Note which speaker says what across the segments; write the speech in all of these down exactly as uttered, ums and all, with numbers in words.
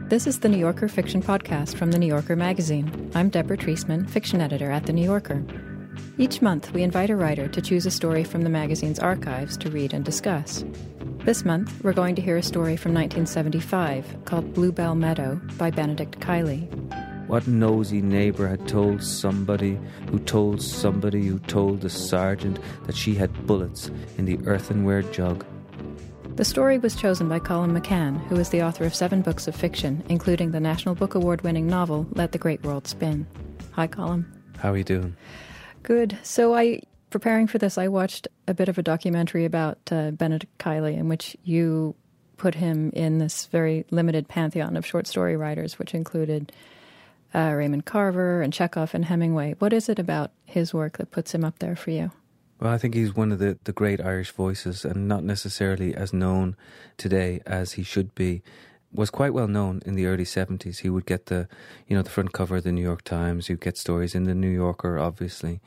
Speaker 1: This is the New Yorker Fiction Podcast from The New Yorker magazine. I'm Deborah Treisman, fiction editor at The New Yorker. Each month, we invite a writer to choose a story from the magazine's archives to read and discuss. This month, we're going to hear a story from nineteen seventy-five called Bluebell Meadow by Benedict Kiley.
Speaker 2: What nosy neighbour had told somebody who told somebody who told the sergeant that she had bullets in the earthenware jug?
Speaker 1: The story was chosen by Colin McCann, who is the author of seven books of fiction, including the National Book Award-winning novel Let the Great World Spin. Hi, Colin.
Speaker 2: How are you doing?
Speaker 1: Good. So I, preparing for this, I watched a bit of a documentary about uh, Benedict Kiley, in which you put him in this very limited pantheon of short story writers, which included uh, Raymond Carver and Chekhov and Hemingway. What is it about his work that puts him up there for you?
Speaker 2: Well, I think he's one of the, the great Irish voices, and not necessarily as known today as he should be. Was quite well known in the early seventies. He would get the, you know, the front cover of the New York Times. He'd get stories in the New Yorker, obviously.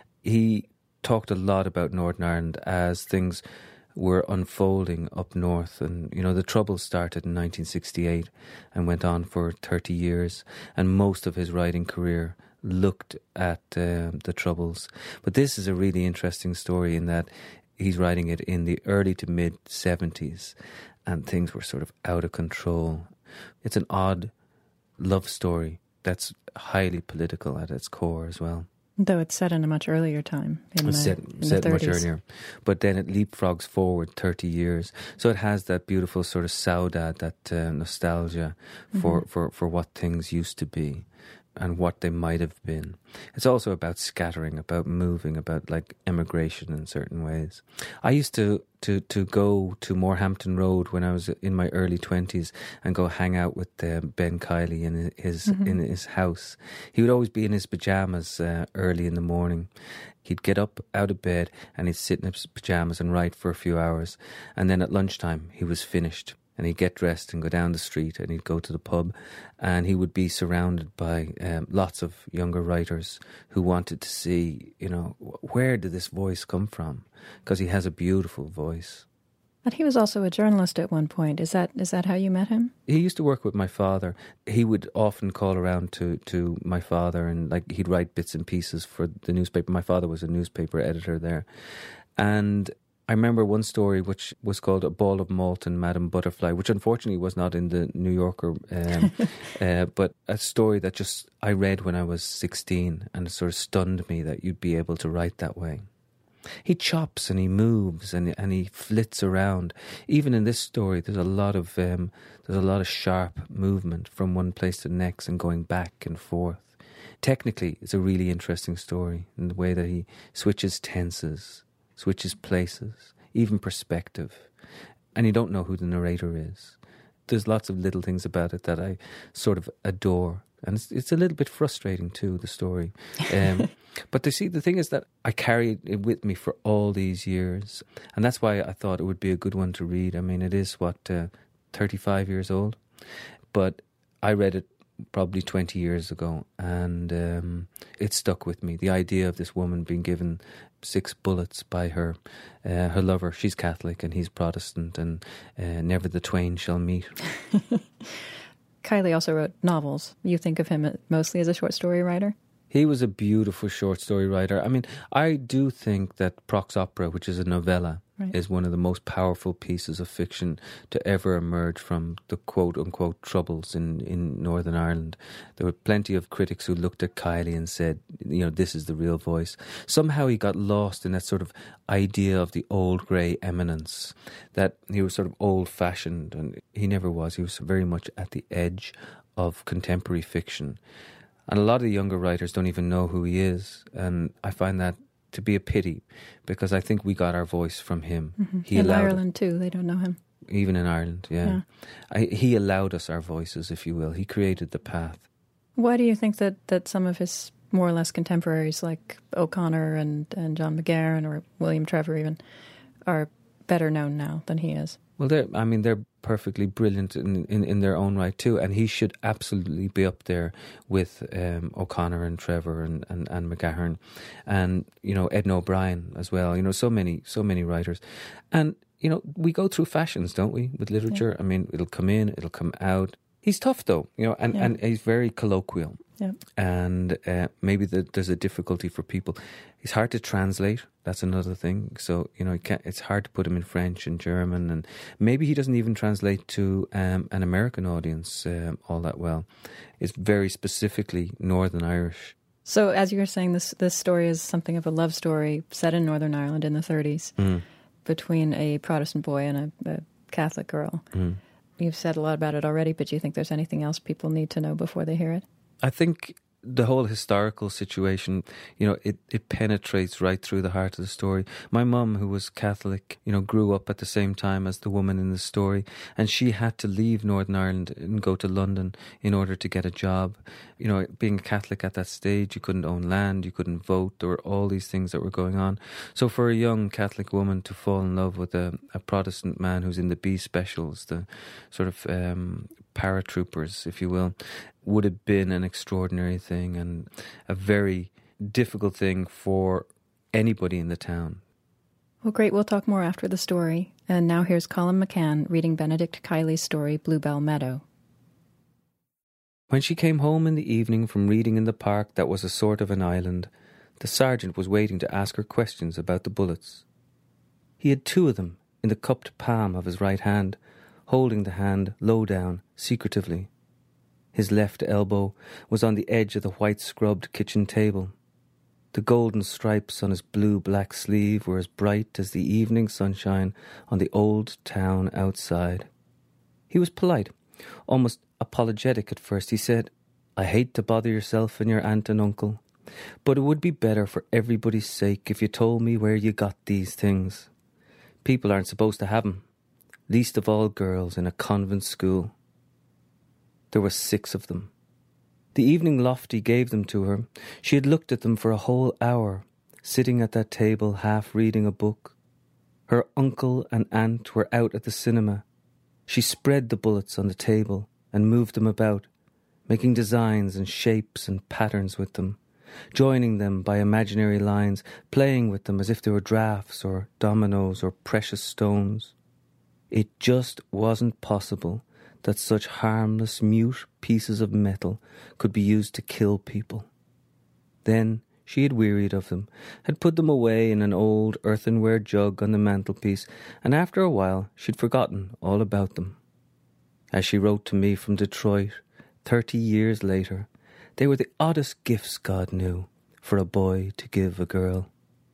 Speaker 2: He talked a lot about Northern Ireland as things were unfolding up north, and you know the Troubles started in nineteen sixty-eight and went on for thirty years, and most of his writing career looked at uh, the Troubles. But this is a really interesting story in that he's writing it in the early to mid seventies, and things were sort of out of control. It's an odd love story that's highly political at its core as well.
Speaker 1: Though it's set in a much earlier time, in
Speaker 2: it's
Speaker 1: the,
Speaker 2: set,
Speaker 1: in
Speaker 2: set
Speaker 1: the
Speaker 2: much
Speaker 1: thirties.
Speaker 2: earlier. But then it leapfrogs forward thirty years. So it has that beautiful sort of saudade, that uh, nostalgia for,
Speaker 1: Mm-hmm.
Speaker 2: for, for what things used to be and what they might have been. It's also about scattering, about moving, about like emigration in certain ways. I used to, to, to go to Morehampton Road when I was in my early twenties and go hang out with uh, Ben Kiley in his
Speaker 1: Mm-hmm.
Speaker 2: in his house. He would always be in his pyjamas uh, early in the morning. He'd get up out of bed and he'd sit in his pyjamas and write for a few hours. And then at lunchtime he was finished. And he'd get dressed and go down the street and he'd go to the pub, and he would be surrounded by um, lots of younger writers who wanted to see, you know, where did this voice come from? Because he has a beautiful voice.
Speaker 1: But he was also a journalist at one point. Is that is that how you met him?
Speaker 2: He used to work with my father. He would often call around to, to my father, and like he'd write bits and pieces for the newspaper. My father was a newspaper editor there. And I remember one story which was called A Ball of Malt and Madame Butterfly, which unfortunately was not in the New Yorker, um, uh, but a story that just I read when I was sixteen, and it sort of stunned me that you'd be able to write that way. He chops and he moves and and he flits around. Even in this story, there's a lot of um, there's a lot of sharp movement from one place to the next and going back and forth. Technically, it's a really interesting story in the way that he switches tenses, switches places, even perspective. And you don't know who the narrator is. There's lots of little things about it that I sort of adore. And it's, it's a little bit frustrating too, the story. Um, but to see, the thing is that I carried it with me for all these years. And that's why I thought it would be a good one to read. I mean, it is, what, uh, thirty-five years old? But I read it probably twenty years ago, and um, it stuck with me. The idea of this woman being given six bullets by her uh, her lover. She's Catholic and he's Protestant, and uh, never the twain shall meet.
Speaker 1: Kiley also wrote novels. You think of him mostly as a short story writer?
Speaker 2: He was a beautiful short story writer. I mean, I do think that Prox Opera, which is a novella, right, is one of the most powerful pieces of fiction to ever emerge from the quote-unquote troubles in, in Northern Ireland. There were plenty of critics who looked at Kiley and said, you know, this is the real voice. Somehow he got lost in that sort of idea of the old grey eminence, that he was sort of old-fashioned, and he never was. He was very much at the edge of contemporary fiction. And a lot of the younger writers don't even know who he is. And I find that to be a pity, because I think we got our voice from him.
Speaker 1: Mm-hmm.
Speaker 2: He
Speaker 1: in
Speaker 2: allowed
Speaker 1: Ireland
Speaker 2: it.
Speaker 1: too, they don't know him.
Speaker 2: Even in Ireland, yeah.
Speaker 1: yeah.
Speaker 2: I, he allowed us our voices, if you will. He created the path.
Speaker 1: Why do you think that, that some of his more or less contemporaries, like O'Connor and, and John McGahern or William Trevor even, are better known now than he is?
Speaker 2: Well, they're, I mean, they're perfectly brilliant in, in, in their own right too, and he should absolutely be up there with um, O'Connor and Trevor and, and, and McGahern, and you know Edna O'Brien as well. You know, so many so many writers, and you know we go through fashions, don't we, with literature? Yeah. I mean, it'll come in, it'll come out. He's tough, though, you know, and,
Speaker 1: Yeah.
Speaker 2: and he's very colloquial.
Speaker 1: Yeah.
Speaker 2: And uh, maybe the, there's a difficulty for people. He's hard to translate. That's another thing. So, you know, he can't, it's hard to put him in French and German. And maybe he doesn't even translate to um, an American audience um, all that well. It's very specifically Northern Irish.
Speaker 1: So, as you were saying, this this story is something of a love story set in Northern Ireland in the thirties
Speaker 2: Mm.
Speaker 1: between a Protestant boy and a, a Catholic girl.
Speaker 2: Mm.
Speaker 1: You've said a lot about it already, but do you think there's anything else people need to know before they hear it?
Speaker 2: I think the whole historical situation, you know, it, it penetrates right through the heart of the story. My mum, who was Catholic, you know, grew up at the same time as the woman in the story, and she had to leave Northern Ireland and go to London in order to get a job. You know, being a Catholic at that stage, you couldn't own land, you couldn't vote, there were all these things that were going on. So for a young Catholic woman to fall in love with a, a Protestant man who's in the B specials, the sort of um, paratroopers, if you will, would have been an extraordinary thing and a very difficult thing for anybody in the town.
Speaker 1: Well, great. We'll talk more after the story. And now here's Colin McCann reading Benedict Kiley's story, Bluebell Meadow.
Speaker 2: When she came home in the evening from reading in the park that was a sort of an island, the sergeant was waiting to ask her questions about the bullets. He had two of them in the cupped palm of his right hand, holding the hand low down, secretively. His left elbow was on the edge of the white-scrubbed kitchen table. The golden stripes on his blue-black sleeve were as bright as the evening sunshine on the old town outside. He was polite, almost apologetic at first. He said, "I hate to bother yourself and your aunt and uncle, but it would be better for everybody's sake if you told me where you got these things. People aren't supposed to have them, least of all girls in a convent school." There were six of them. The evening Lofty gave them to her. She had looked at them for a whole hour, sitting at that table half reading a book. Her uncle and aunt were out at the cinema. She spread the bullets on the table and moved them about, making designs and shapes and patterns with them, joining them by imaginary lines, playing with them as if they were draughts or dominoes or precious stones. It just wasn't possible that such harmless, mute pieces of metal could be used to kill people. Then she had wearied of them, had put them away in an old earthenware jug on the mantelpiece, and after a while she'd forgotten all about them. As she wrote to me from Detroit, thirty years later, they were the oddest gifts God knew for a boy to give a girl.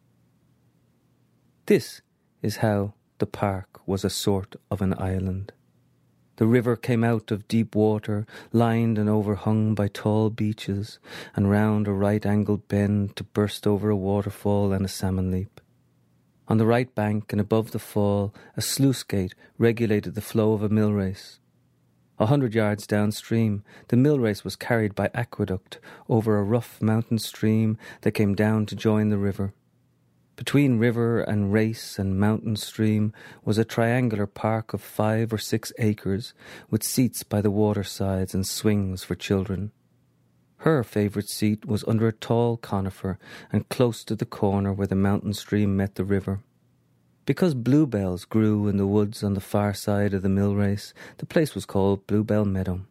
Speaker 2: This is how the park was a sort of an island. The river came out of deep water, lined and overhung by tall beeches, and round a right-angled bend to burst over a waterfall and a salmon leap. On the right bank and above the fall, a sluice gate regulated the flow of a mill race. A hundred yards downstream, the mill race was carried by aqueduct over a rough mountain stream that came down to join the river. Between river and race and mountain stream was a triangular park of five or six acres, with seats by the watersides and swings for children. Her favourite seat was under a tall conifer and close to the corner where the mountain stream met the river. Because bluebells grew in the woods on the far side of the mill race, the place was called Bluebell Meadow.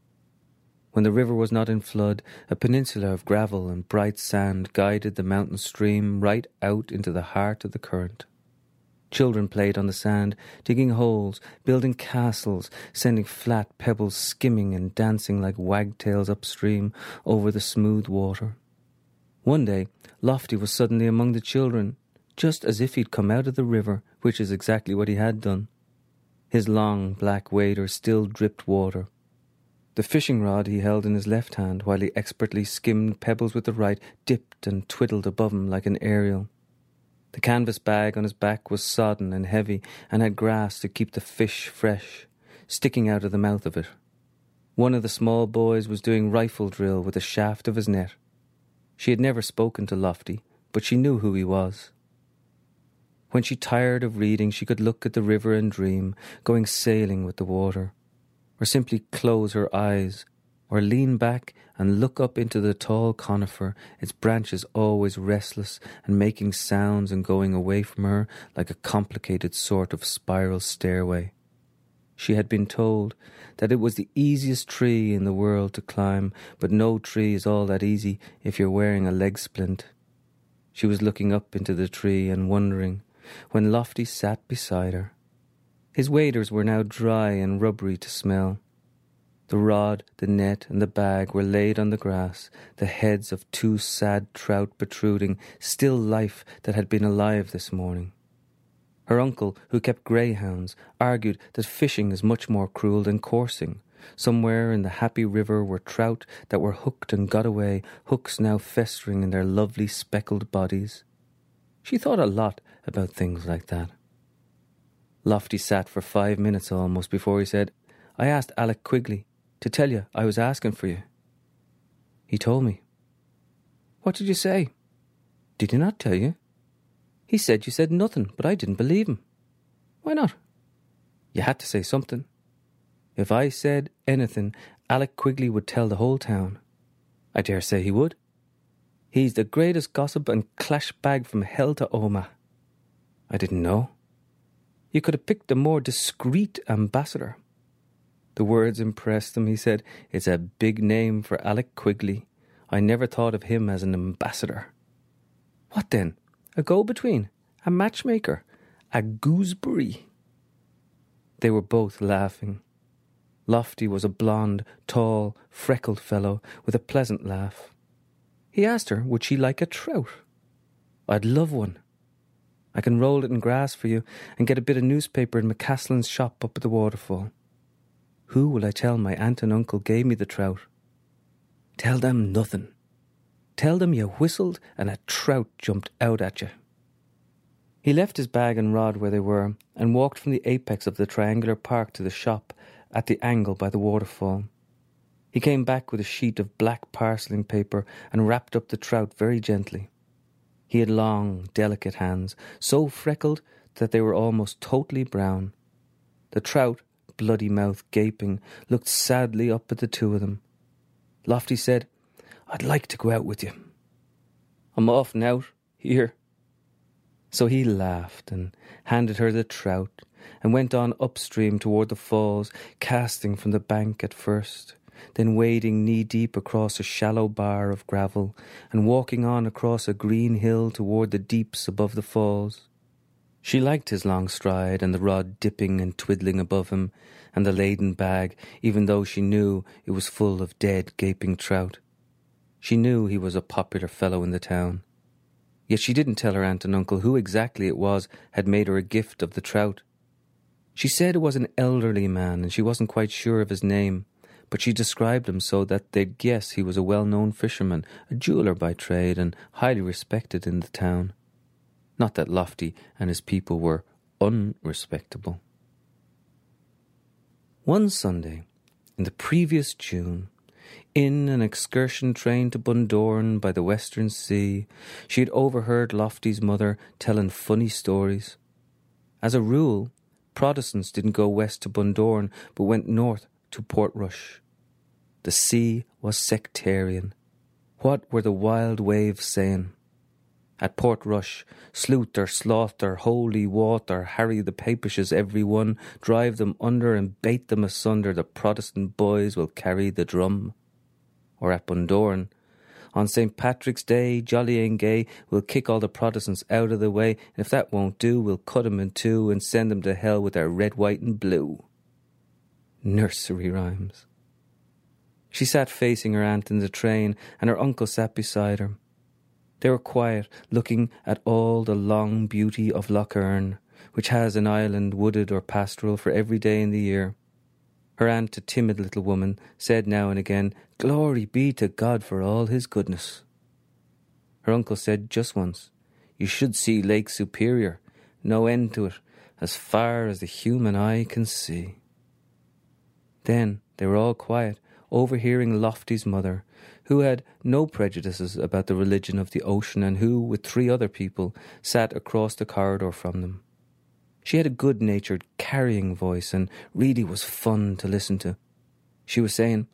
Speaker 2: When the river was not in flood, a peninsula of gravel and bright sand guided the mountain stream right out into the heart of the current. Children played on the sand, digging holes, building castles, sending flat pebbles skimming and dancing like wagtails upstream over the smooth water. One day, Lofty was suddenly among the children, just as if he'd come out of the river, which is exactly what he had done. His long black wader still dripped water. The fishing rod he held in his left hand, while he expertly skimmed pebbles with the right, dipped and twiddled above him like an aerial. The canvas bag on his back was sodden and heavy, and had grass to keep the fish fresh, sticking out of the mouth of it. One of the small boys was doing rifle drill with the shaft of his net. She had never spoken to Lofty, but she knew who he was. When she tired of reading, she could look at the river and dream, going sailing with the water, or simply close her eyes, or lean back and look up into the tall conifer, its branches always restless and making sounds and going away from her like a complicated sort of spiral stairway. she had been told that it was the easiest tree in the world to climb, but no tree is all that easy if you're wearing a leg splint. She was looking up into the tree and wondering when Lofty sat beside her. His waders were now dry and rubbery to smell. The rod, the net, and the bag were laid on the grass, the heads of two sad trout protruding, still life that had been alive this morning. Her uncle, who kept greyhounds, argued that fishing is much more cruel than coursing. Somewhere in the happy river were trout that were hooked and got away, hooks now festering in their lovely speckled bodies. She thought a lot about things like that. Lofty sat for five minutes almost before he said, "I asked Alec Quigley to tell you I was asking for you." "He told me." "What did you say?" "Did he not tell you?" "He said you said nothing, but I didn't believe him." "Why not?" "You had to say something." "If I said anything, Alec Quigley would tell the whole town." "I dare say he would." "He's the greatest gossip and clash bag from hell to Omagh." "I didn't know." "You could have picked a more discreet ambassador." The words impressed him. He said, "It's a big name for Alec Quigley. I never thought of him as an ambassador." "What then? A go-between? A matchmaker? A gooseberry?" They were both laughing. Lofty was a blonde, tall, freckled fellow with a pleasant laugh. He asked her would she like a trout. "I'd love one. I can roll it in grass for you and get a bit of newspaper in McCaslin's shop up at the waterfall." "Who will I tell my aunt and uncle gave me the trout?" "Tell them nothing. Tell them you whistled and a trout jumped out at you." He left his bag and rod where they were and walked from the apex of the triangular park to the shop at the angle by the waterfall. He came back with a sheet of black parceling paper and wrapped up the trout very gently. He had long, delicate hands, so freckled that they were almost totally brown. The trout, bloody mouth gaping, looked sadly up at the two of them. Lofty said, "I'd like to go out with you." "I'm off now. Here." So he laughed and handed her the trout and went on upstream toward the falls, casting from the bank at first, then wading knee-deep across a shallow bar of gravel and walking on across a green hill toward the deeps above the falls. She liked his long stride and the rod dipping and twiddling above him and the laden bag, even though she knew it was full of dead, gaping trout. She knew he was a popular fellow in the town. Yet she didn't tell her aunt and uncle who exactly it was had made her a gift of the trout. She said it was an elderly man and she wasn't quite sure of his name, but she described him so that they'd guess he was a well-known fisherman, a jeweller by trade and highly respected in the town. Not that Lofty and his people were unrespectable. One Sunday, in the previous June, in an excursion train to Bundoran by the Western Sea, she had overheard Lofty's mother telling funny stories. As a rule, Protestants didn't go west to Bundoran, but went north to Portrush. The sea was sectarian. What were the wild waves saying? At Portrush, sleuth or sloth or holy water, harry the papishes every one, drive them under and bait them asunder, the Protestant boys will carry the drum. Or at Bundoran, on Saint Patrick's Day, jolly and gay, we'll kick all the Protestants out of the way, and if that won't do, we'll cut 'em in two and send 'em to hell with our red, white and blue. Nursery rhymes. She sat facing her aunt in the train, and her uncle sat beside her. They were quiet, looking at all the long beauty of Lough Erne, which has an island wooded or pastoral for every day in the year. Her aunt, a timid little woman, said now and again, "Glory be to God for all his goodness." Her uncle said just once, "You should see Lake Superior, no end to it, as far as the human eye can see." Then they were all quiet, overhearing Lofty's mother, who had no prejudices about the religion of the ocean and who, with three other people, sat across the corridor from them. She had a good-natured, carrying voice and really was fun to listen to. She was saying,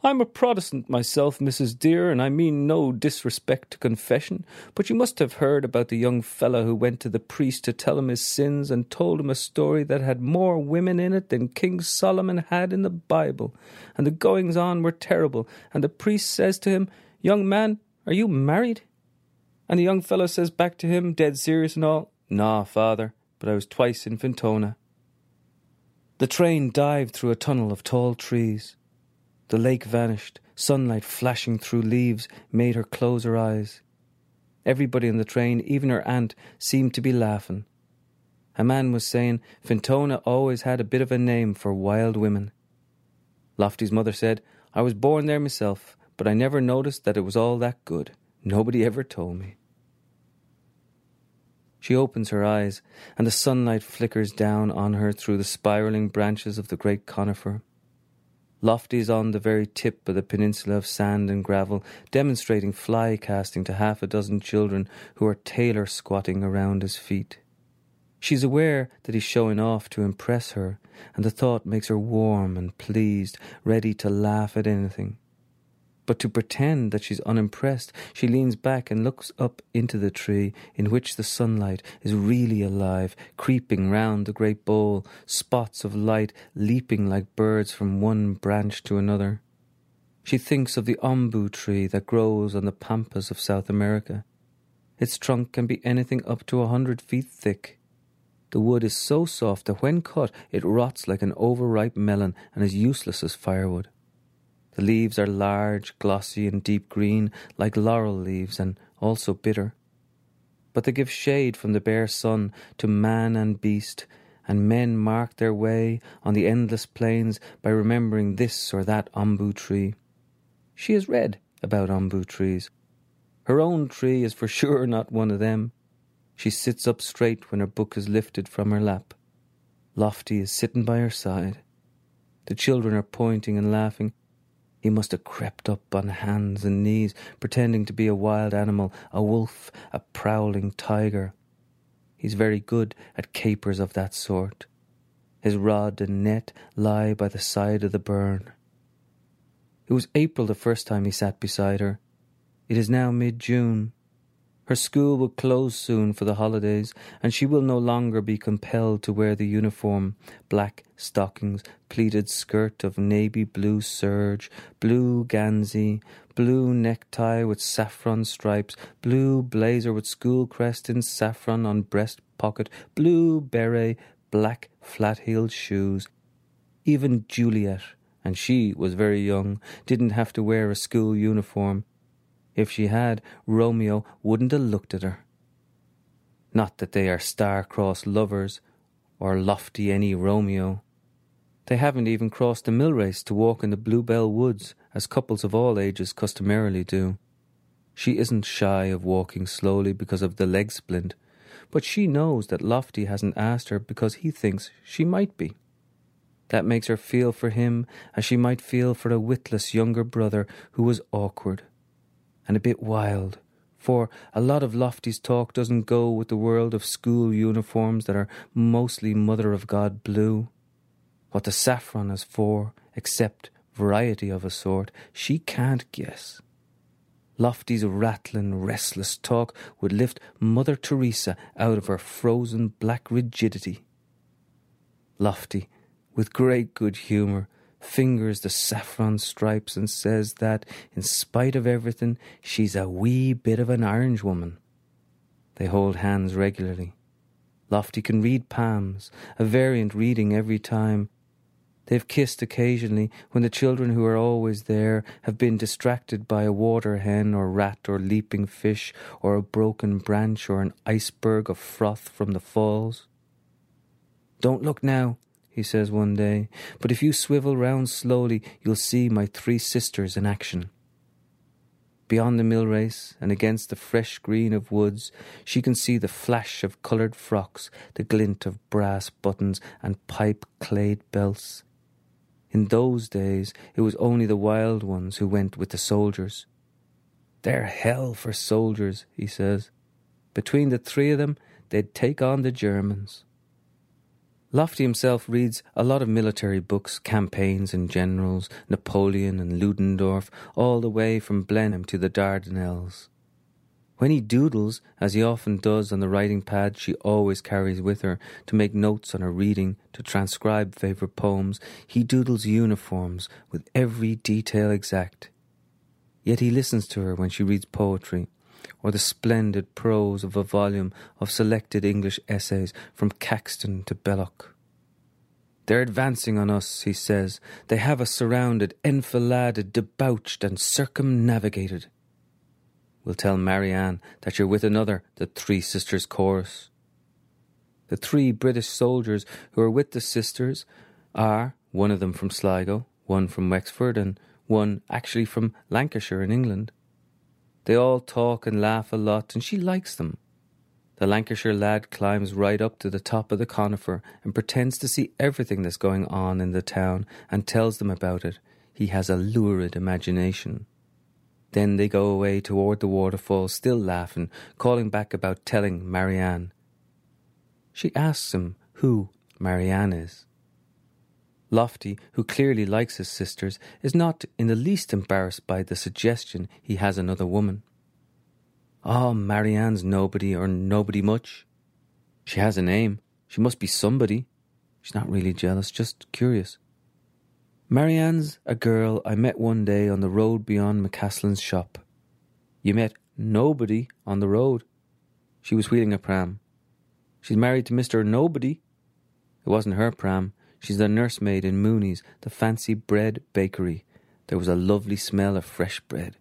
Speaker 2: I'm a Protestant myself, Missus Dear, and I mean no disrespect to confession, but you must have heard about the young fellow who went to the priest to tell him his sins and told him a story that had more women in it than King Solomon had in the Bible, and the goings-on were terrible, and the priest says to him, 'Young man, are you married?' And the young fellow says back to him, dead serious and all, 'Nah, father, but I was twice in Fintona.' The train dived through a tunnel of tall trees. The lake vanished. Sunlight flashing through leaves made her close her eyes. Everybody on the train, even her aunt, seemed to be laughing. A man was saying Fintona always had a bit of a name for wild women. Lofty's mother said, 'I was born there myself, but I never noticed that it was all that good. Nobody ever told me.' She opens her eyes, and the sunlight flickers down on her through the spiralling branches of the great conifer. Lofty's on the very tip of the peninsula of sand and gravel, demonstrating fly casting to half a dozen children who are tailor squatting around his feet. She's aware that he's showing off to impress her, and the thought makes her warm and pleased, ready to laugh at anything. But to pretend that she's unimpressed, she leans back and looks up into the tree in which the sunlight is really alive, creeping round the great bole, spots of light leaping like birds from one branch to another. She thinks of the ombu tree that grows on the pampas of South America. Its trunk can be anything up to a hundred feet thick. The wood is so soft that when cut it rots like an overripe melon and is useless as firewood. The leaves are large, glossy and deep green, like laurel leaves, and also bitter. But they give shade from the bare sun to man and beast, and men mark their way on the endless plains by remembering this or that ombu tree. She has read about ombu trees. Her own tree is for sure not one of them. She sits up straight when her book is lifted from her lap. Lofty is sitting by her side. The children are pointing and laughing. He must have crept up on hands and knees, pretending to be a wild animal, a wolf, a prowling tiger. He's very good at capers of that sort. His rod and net lie by the side of the burn. It was April the first time he sat beside her. It is now mid-June. Her school will close soon for the holidays, and she will no longer be compelled to wear the uniform, black stockings, pleated skirt of navy blue serge, blue gansey, blue necktie with saffron stripes, blue blazer with school crest in saffron on breast pocket, blue beret, black flat-heeled shoes. Even Juliet, and she was very young, didn't have to wear a school uniform. If she had, Romeo wouldn't have looked at her. Not that they are star-crossed lovers, or Lofty any Romeo. They haven't even crossed the mill race to walk in the Bluebell Woods, as couples of all ages customarily do. She isn't shy of walking slowly because of the leg splint, but she knows that Lofty hasn't asked her because he thinks she might be. That makes her feel for him as she might feel for a witless younger brother who was awkward and a bit wild, for a lot of Lofty's talk doesn't go with the world of school uniforms that are mostly Mother of God blue. What the saffron is for, except variety of a sort, she can't guess. Lofty's rattling, restless talk would lift Mother Teresa out of her frozen black rigidity. Lofty, with great good humour, fingers the saffron stripes and says that, in spite of everything, she's a wee bit of an orange woman. They hold hands regularly. Lofty can read palms, a variant reading every time. They've kissed occasionally when the children who are always there have been distracted by a water hen or rat or leaping fish or a broken branch or an iceberg of froth from the falls. "Don't look now," he says one day, "but if you swivel round slowly, you'll see my three sisters in action." Beyond the mill race and against the fresh green of woods, she can see the flash of coloured frocks, the glint of brass buttons and pipe-clayed belts. In those days, it was only the wild ones who went with the soldiers. "They're hell for soldiers," he says. "Between the three of them, they'd take on the Germans." Lofty himself reads a lot of military books, campaigns and generals, Napoleon and Ludendorff, all the way from Blenheim to the Dardanelles. When he doodles, as he often does on the writing pad she always carries with her to make notes on her reading, to transcribe favourite poems, he doodles uniforms with every detail exact. Yet he listens to her when she reads poetry, or the splendid prose of a volume of selected English essays from Caxton to Belloc. They're advancing on us, he says. They have us surrounded, enfiladed, debauched and circumnavigated. We'll tell Marianne that you're with another, the Three Sisters chorus. The three British soldiers who are with the sisters are, one of them from Sligo, one from Wexford, and one actually from Lancashire in England. They all talk and laugh a lot, and she likes them. The Lancashire lad climbs right up to the top of the conifer and pretends to see everything that's going on in the town and tells them about it. He has a lurid imagination. Then they go away toward the waterfall, still laughing, calling back about telling Marianne. She asks him who Marianne is. Lofty, who clearly likes his sisters, is not in the least embarrassed by the suggestion he has another woman. Oh, Marianne's nobody, or nobody much. She has a name. She must be somebody. She's not really jealous, just curious. Marianne's a girl I met one day on the road beyond McCaslin's shop. You met nobody on the road. She was wheeling a pram. She's married to Mister Nobody. It wasn't her pram. She's the nursemaid in Mooney's, the fancy bread bakery. There was a lovely smell of fresh bread.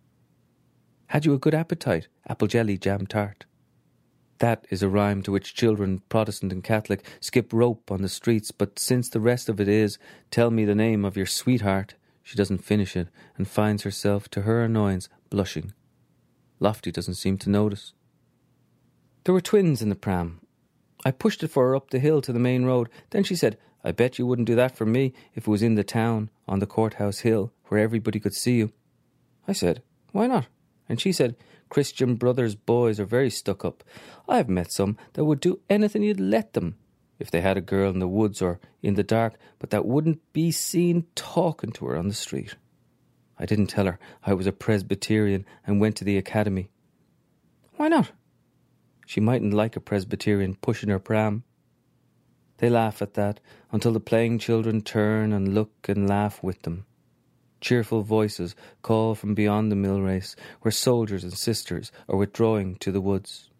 Speaker 2: Had you a good appetite? Apple jelly, jam tart. That is a rhyme to which children, Protestant and Catholic, skip rope on the streets, but since the rest of it is, tell me the name of your sweetheart, she doesn't finish it, and finds herself, to her annoyance, blushing. Lofty doesn't seem to notice. There were twins in the pram. I pushed it for her up the hill to the main road. Then she said, I bet you wouldn't do that for me if it was in the town, on the courthouse hill, where everybody could see you. I said, why not? And she said, Christian Brothers boys are very stuck up. I have met some that would do anything you'd let them, if they had a girl in the woods or in the dark, but that wouldn't be seen talking to her on the street. I didn't tell her I was a Presbyterian and went to the academy. Why not? She mightn't like a Presbyterian pushing her pram. They laugh at that until the playing children turn and look and laugh with them. Cheerful voices call from beyond the mill race, where soldiers and sisters are withdrawing to the woods.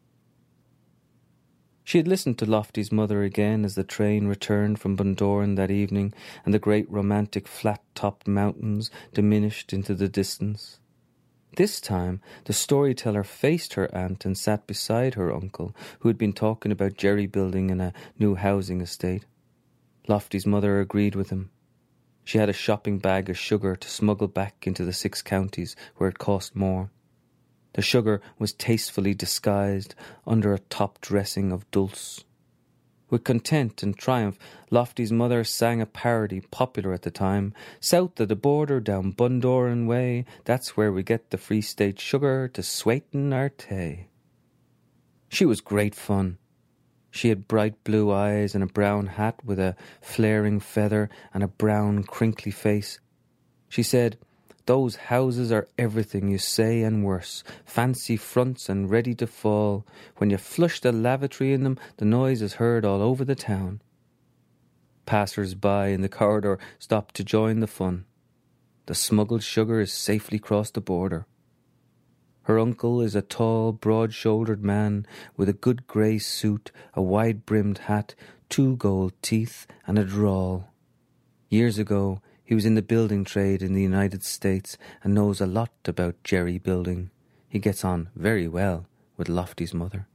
Speaker 2: She had listened to Lofty's mother again as the train returned from Bundoran that evening, and the great romantic flat-topped mountains diminished into the distance. This time the storyteller faced her aunt and sat beside her uncle, who had been talking about jerry building in a new housing estate. Lofty's mother agreed with him. She had a shopping bag of sugar to smuggle back into the six counties where it cost more. The sugar was tastefully disguised under a top dressing of dulce. With content and triumph, Lofty's mother sang a parody popular at the time. South of the border, down Bundoran way, that's where we get the Free State sugar to sweeten our tea. She was great fun. She had bright blue eyes and a brown hat with a flaring feather and a brown crinkly face. She said, those houses are everything you say and worse, fancy fronts and ready to fall. When you flush the lavatory in them, the noise is heard all over the town. Passers-by in the corridor stopped to join the fun. The smuggled sugar is safely crossed the border. Her uncle is a tall, broad-shouldered man with a good grey suit, a wide-brimmed hat, two gold teeth, and a drawl. Years ago, he was in the building trade in the United States and knows a lot about jerry building. He gets on very well with Lofty's mother.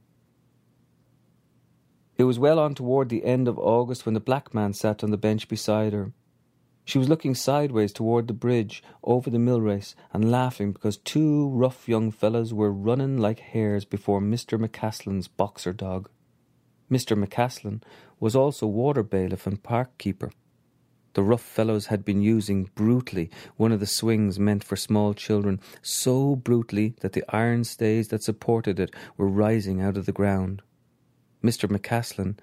Speaker 2: It was well on toward the end of August when the black man sat on the bench beside her. She was looking sideways toward the bridge over the mill race and laughing because two rough young fellows were running like hares before Mister McCaslin's boxer dog. Mister McCaslin was also water bailiff and park keeper. The rough fellows had been using brutally one of the swings meant for small children, so brutally that the iron stays that supported it were rising out of the ground. Mister McCaslin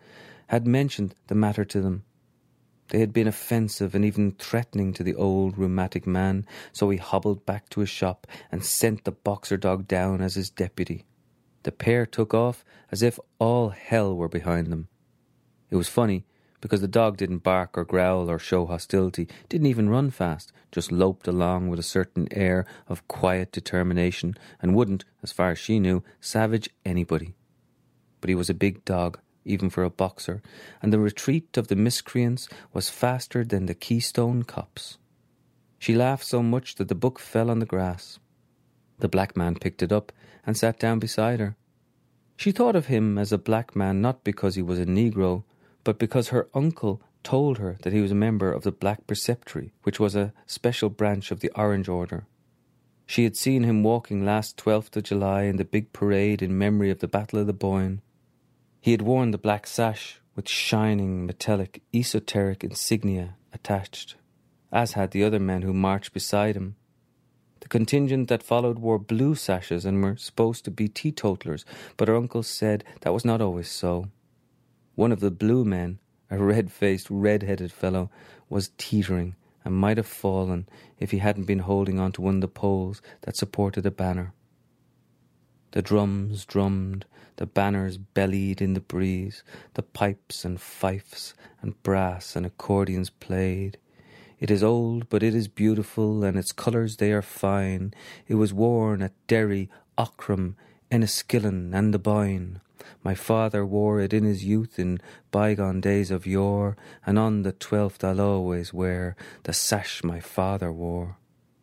Speaker 2: had mentioned the matter to them. They had been offensive and even threatening to the old rheumatic man, so he hobbled back to his shop and sent the boxer dog down as his deputy. The pair took off as if all hell were behind them. It was funny, because the dog didn't bark or growl or show hostility, didn't even run fast, just loped along with a certain air of quiet determination, and wouldn't, as far as she knew, savage anybody. But he was a big dog, even for a boxer, and the retreat of the miscreants was faster than the Keystone Cops. She laughed so much that the book fell on the grass. The black man picked it up and sat down beside her. She thought of him as a black man not because he was a Negro, but because her uncle told her that he was a member of the Black Preceptory, which was a special branch of the Orange Order. She had seen him walking last twelfth of July in the big parade in memory of the Battle of the Boyne. He had worn the black sash with shining, metallic, esoteric insignia attached, as had the other men who marched beside him. The contingent that followed wore blue sashes and were supposed to be teetotalers, but her uncle said that was not always so. One of the blue men, a red-faced, red-headed fellow, was teetering and might have fallen if he hadn't been holding on to one of the poles that supported a banner. The drums drummed, the banners bellied in the breeze, the pipes and fifes and brass and accordions played. It is old, but it is beautiful, and its colours they are fine. It was worn at Derry, Aughrim, Enniskillen, and the Boyne. My father wore it in his youth in bygone days of yore, and on the twelfth I'll always wear the sash my father wore.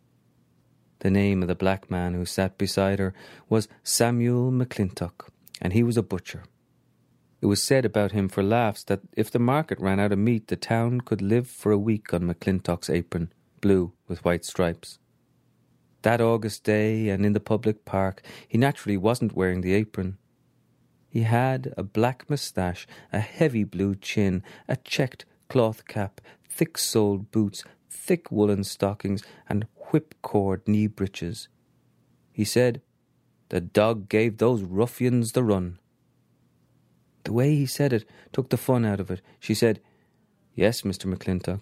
Speaker 2: The name of the black man who sat beside her was Samuel McClintock, and he was a butcher. It was said about him for laughs that if the market ran out of meat, the town could live for a week on McClintock's apron, blue with white stripes. That August day, and in the public park, he naturally wasn't wearing the apron. He had a black moustache, a heavy blue chin, a checked cloth cap, thick-soled boots, thick woolen stockings, and whipcord knee breeches. He said, "The dog gave those ruffians the run." The way he said it took the fun out of it. She said, "Yes, Mister McClintock."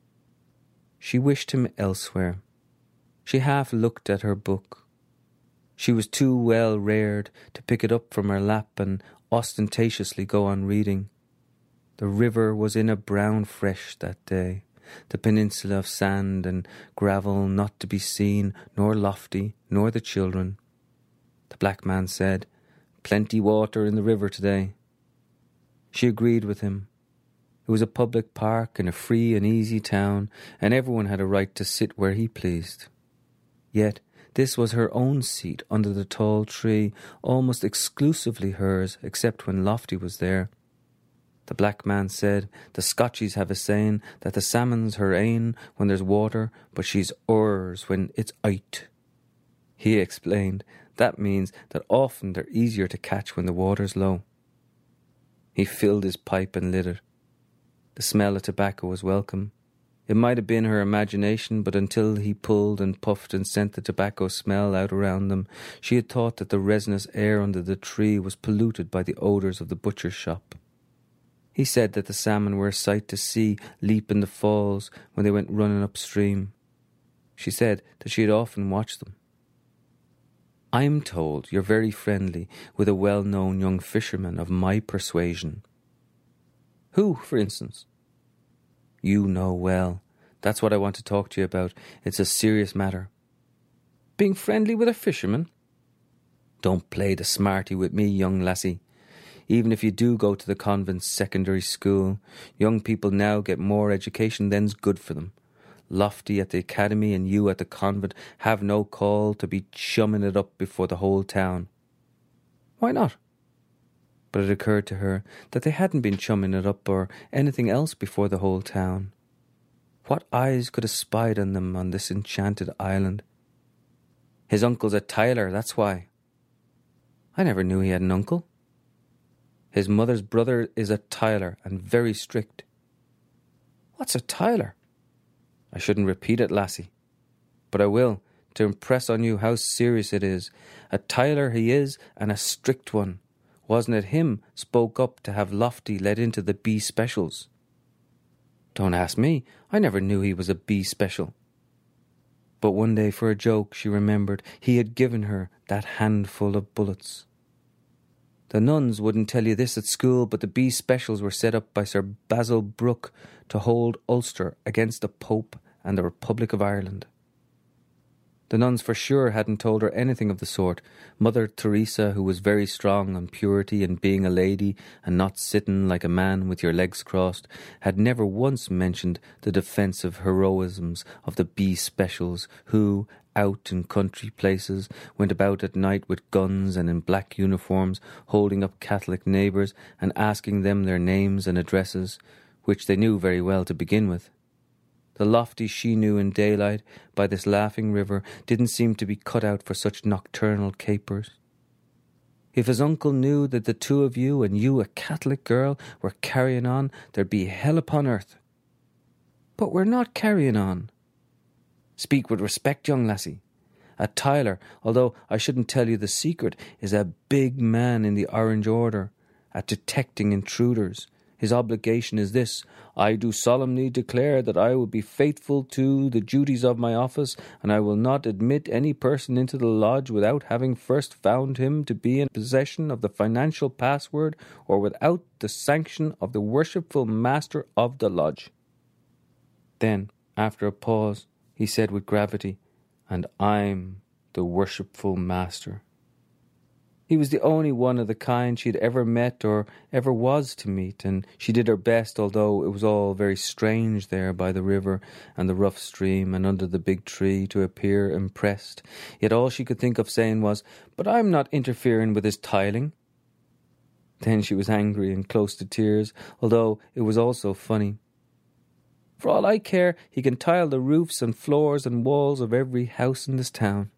Speaker 2: She wished him elsewhere. She half looked at her book. She was too well reared to pick it up from her lap and ostentatiously go on reading. The river was in a brown fresh that day, the peninsula of sand and gravel not to be seen, nor Lofty, nor the children. The black man said, "Plenty water in the river today." She agreed with him. It was a public park in a free and easy town, and everyone had a right to sit where he pleased. Yet this was her own seat under the tall tree, almost exclusively hers, except when Lofty was there. The black man said, "The Scotchies have a saying that the salmon's her ain when there's water, but she's ours when it's out." He explained, that means that often they're easier to catch when the water's low. He filled his pipe and lit it. The smell of tobacco was welcome. It might have been her imagination, but until he pulled and puffed and sent the tobacco smell out around them, she had thought that the resinous air under the tree was polluted by the odours of the butcher's shop. He said that the salmon were a sight to see leap in the falls when they went running upstream. She said that she had often watched them. "I'm told you're very friendly with a well-known young fisherman of my persuasion." "Who, for instance?" "You know well. That's what I want to talk to you about. It's a serious matter." "Being friendly with a fisherman?" "Don't play the smarty with me, young lassie. Even if you do go to the convent secondary school, young people now get more education than's good for them. Lofty at the academy and you at the convent have no call to be chumming it up before the whole town." "Why not?" But it occurred to her that they hadn't been chumming it up or anything else before the whole town. What eyes could have spied on them on this enchanted island? "His uncle's a tiler, that's why." "I never knew he had an uncle." "His mother's brother is a tiler and very strict." "What's a tiler?" "I shouldn't repeat it, lassie, but I will, to impress on you how serious it is. A tiler he is, and a strict one. Wasn't it him spoke up to have Lofty let into the B specials? Don't ask me. I never knew he was a B special. But one day, for a joke, she remembered he had given her that handful of bullets. The nuns wouldn't tell you this at school, but the B specials were set up by Sir Basil Brooke to hold Ulster against the Pope and the Republic of Ireland. The nuns for sure hadn't told her anything of the sort. Mother Teresa, who was very strong on purity and being a lady and not sitting like a man with your legs crossed, had never once mentioned the defensive heroisms of the B specials who, out in country places, went about at night with guns and in black uniforms, holding up Catholic neighbours and asking them their names and addresses, which they knew very well to begin with. The Lofty she knew in daylight by this laughing river didn't seem to be cut out for such nocturnal capers. If his uncle knew that the two of you, and you a Catholic girl, were carrying on, there'd be hell upon earth. But we're not carrying on. Speak with respect, young lassie. At Tyler, although I shouldn't tell you the secret, is a big man in the Orange Order, at detecting intruders. His obligation is this: I do solemnly declare that I will be faithful to the duties of my office, and I will not admit any person into the lodge without having first found him to be in possession of the financial password, or without the sanction of the worshipful master of the lodge. Then, after a pause, he said with gravity, and I'm the worshipful master. He was the only one of the kind she had ever met or ever was to meet, and she did her best, although it was all very strange there by the river and the rough stream and under the big tree, to appear impressed. Yet all she could think of saying was, "But I'm not interfering with his tiling." Then she was angry and close to tears, although it was also funny. For all I care, he can tile the roofs and floors and walls of every house in this town.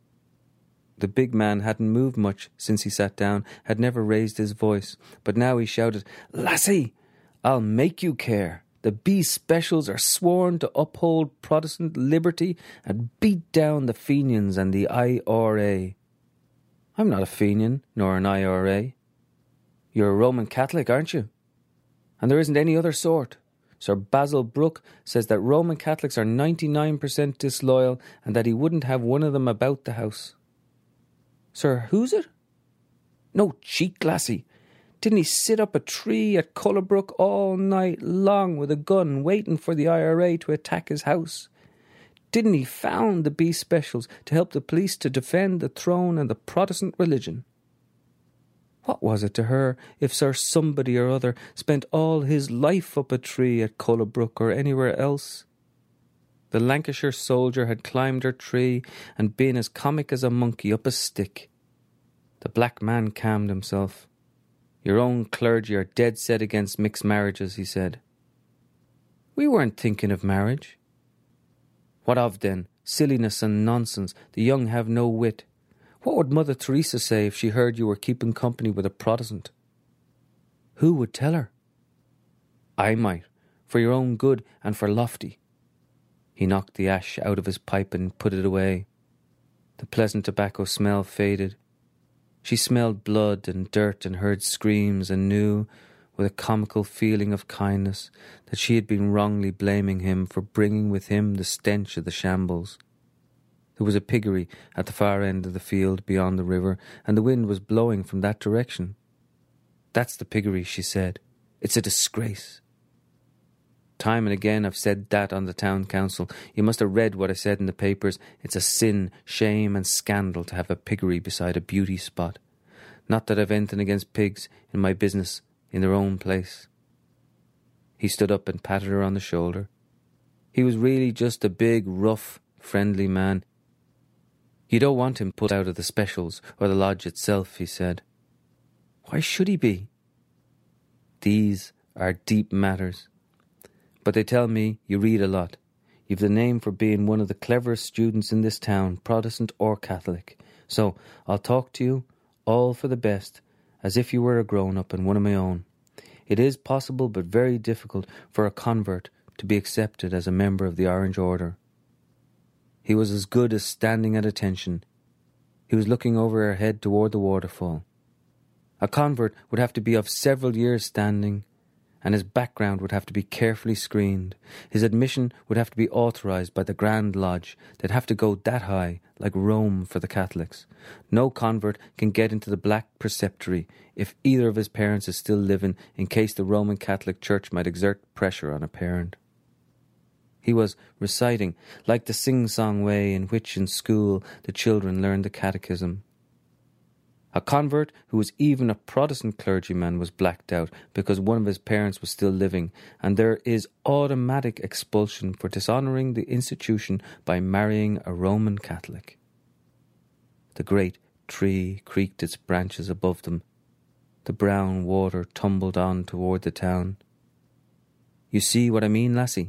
Speaker 2: The big man hadn't moved much since he sat down, had never raised his voice, but now he shouted, "Lassie, I'll make you care. The B specials are sworn to uphold Protestant liberty and beat down the Fenians and the I R A. I'm not a Fenian, nor an I R A. You're a Roman Catholic, aren't you? And there isn't any other sort. Sir Basil Brooke says that Roman Catholics are ninety-nine percent disloyal and that he wouldn't have one of them about the house." "Sir, who's it?" "No cheek, lassie. Didn't he sit up a tree at Cullerbrook all night long with a gun waiting for the I R A to attack his house? Didn't he found the B specials to help the police to defend the throne and the Protestant religion? What was it to her if Sir Somebody or other spent all his life up a tree at Cullerbrook or anywhere else? The Lancashire soldier had climbed her tree and been as comic as a monkey up a stick. The black man calmed himself. "Your own clergy are dead set against mixed marriages," he said. "We weren't thinking of marriage." "What of then? Silliness and nonsense. The young have no wit. What would Mother Teresa say if she heard you were keeping company with a Protestant?" "Who would tell her?" "I might, for your own good and for Lofty." He knocked the ash out of his pipe and put it away. The pleasant tobacco smell faded. She smelled blood and dirt and heard screams and knew, with a comical feeling of kindness, that she had been wrongly blaming him for bringing with him the stench of the shambles. There was a piggery at the far end of the field beyond the river, and the wind was blowing from that direction. "That's the piggery," she said. "It's a disgrace." "Time and again I've said that on the town council. You must have read what I said in the papers. It's a sin, shame and scandal to have a piggery beside a beauty spot. Not that I've anything against pigs in my business, in their own place." He stood up and patted her on the shoulder. He was really just a big, rough, friendly man. "You don't want him put out of the specials or the lodge itself," he said. "Why should he be?" "These are deep matters. But they tell me you read a lot. You've the name for being one of the cleverest students in this town, Protestant or Catholic. So I'll talk to you, all for the best, as if you were a grown-up and one of my own. It is possible, but very difficult, for a convert to be accepted as a member of the Orange Order." He was as good as standing at attention. He was looking over her head toward the waterfall. A convert would have to be of several years' standing, and his background would have to be carefully screened. His admission would have to be authorised by the Grand Lodge. They'd have to go that high, like Rome for the Catholics. No convert can get into the Black Preceptory if either of his parents is still living, in case the Roman Catholic Church might exert pressure on a parent. He was reciting, like the sing-song way in which in school the children learned the catechism. A convert who was even a Protestant clergyman was blacked out because one of his parents was still living, and there is automatic expulsion for dishonouring the institution by marrying a Roman Catholic. The great tree creaked its branches above them. The brown water tumbled on toward the town. "You see what I mean, lassie?"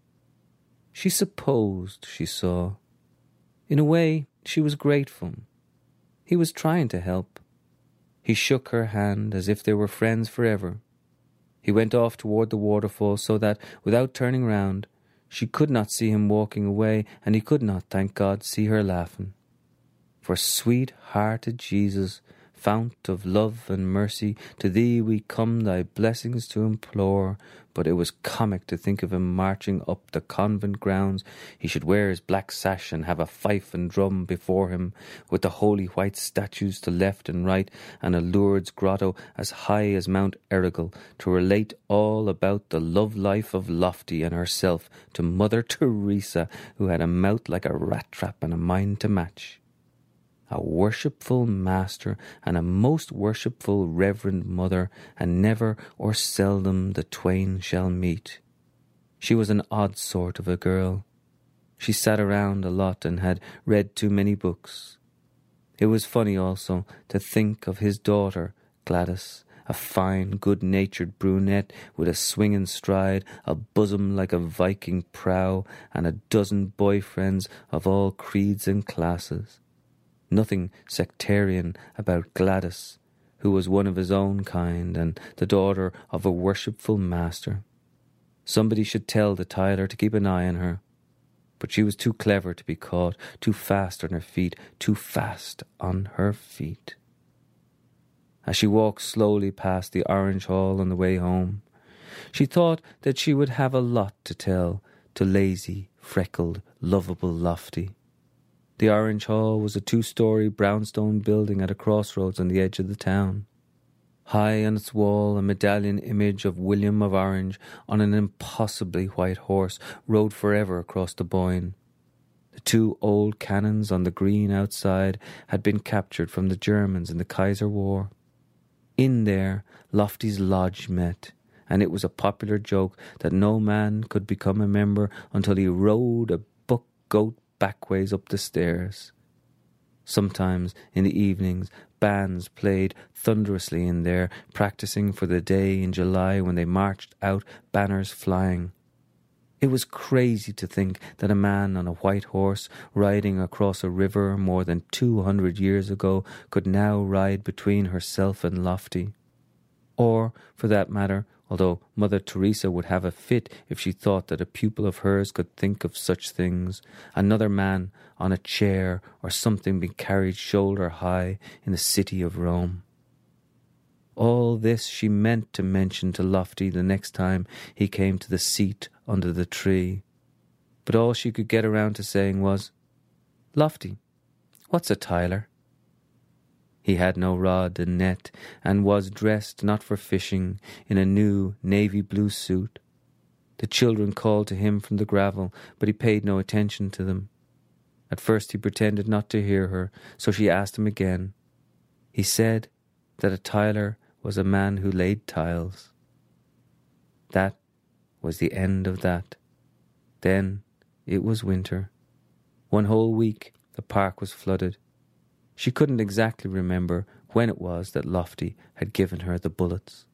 Speaker 2: She supposed she saw. In a way, she was grateful. He was trying to help. He shook her hand as if they were friends forever. He went off toward the waterfall so that, without turning round, she could not see him walking away, and he could not, thank God, see her laughing. For sweet-hearted Jesus, fount of love and mercy, to thee we come thy blessings to implore. But it was comic to think of him marching up the convent grounds. He should wear his black sash and have a fife and drum before him, with the holy white statues to left and right, and a Lourdes grotto as high as Mount Errigal, to relate all about the love life of Lofty and herself to Mother Teresa, who had a mouth like a rat trap and a mind to match. A worshipful master and a most worshipful reverend mother, and never or seldom the twain shall meet. She was an odd sort of a girl. She sat around a lot and had read too many books. It was funny also to think of his daughter, Gladys, a fine, good-natured brunette with a swinging stride, a bosom like a Viking prow, and a dozen boyfriends of all creeds and classes. Nothing sectarian about Gladys, who was one of his own kind and the daughter of a worshipful master. Somebody should tell the Tyler to keep an eye on her. But she was too clever to be caught, too fast on her feet, too fast on her feet. As she walked slowly past the Orange Hall on the way home, she thought that she would have a lot to tell to lazy, freckled, lovable Lofty. The Orange Hall was a two-storey brownstone building at a crossroads on the edge of the town. High on its wall, a medallion image of William of Orange on an impossibly white horse rode forever across the Boyne. The two old cannons on the green outside had been captured from the Germans in the Kaiser War. In there, Lofty's lodge met, and it was a popular joke that no man could become a member until he rode a buck-goat backways up the stairs. Sometimes, in the evenings, bands played thunderously in there, practising for the day in July when they marched out, banners flying. It was crazy to think that a man on a white horse, riding across a river more than two hundred years ago, could now ride between herself and Lofty. Or, for that matter, although Mother Teresa would have a fit if she thought that a pupil of hers could think of such things, another man on a chair or something being carried shoulder high in the city of Rome. All this she meant to mention to Lofty the next time he came to the seat under the tree. But all she could get around to saying was, "Lofty, what's a Tyler?" He had no rod and net, and was dressed, not for fishing, in a new navy blue suit. The children called to him from the gravel, but he paid no attention to them. At first he pretended not to hear her, so she asked him again. He said that a tiler was a man who laid tiles. That was the end of that. Then it was winter. One whole week the park was flooded. She couldn't exactly remember when it was that Lofty had given her the bullets.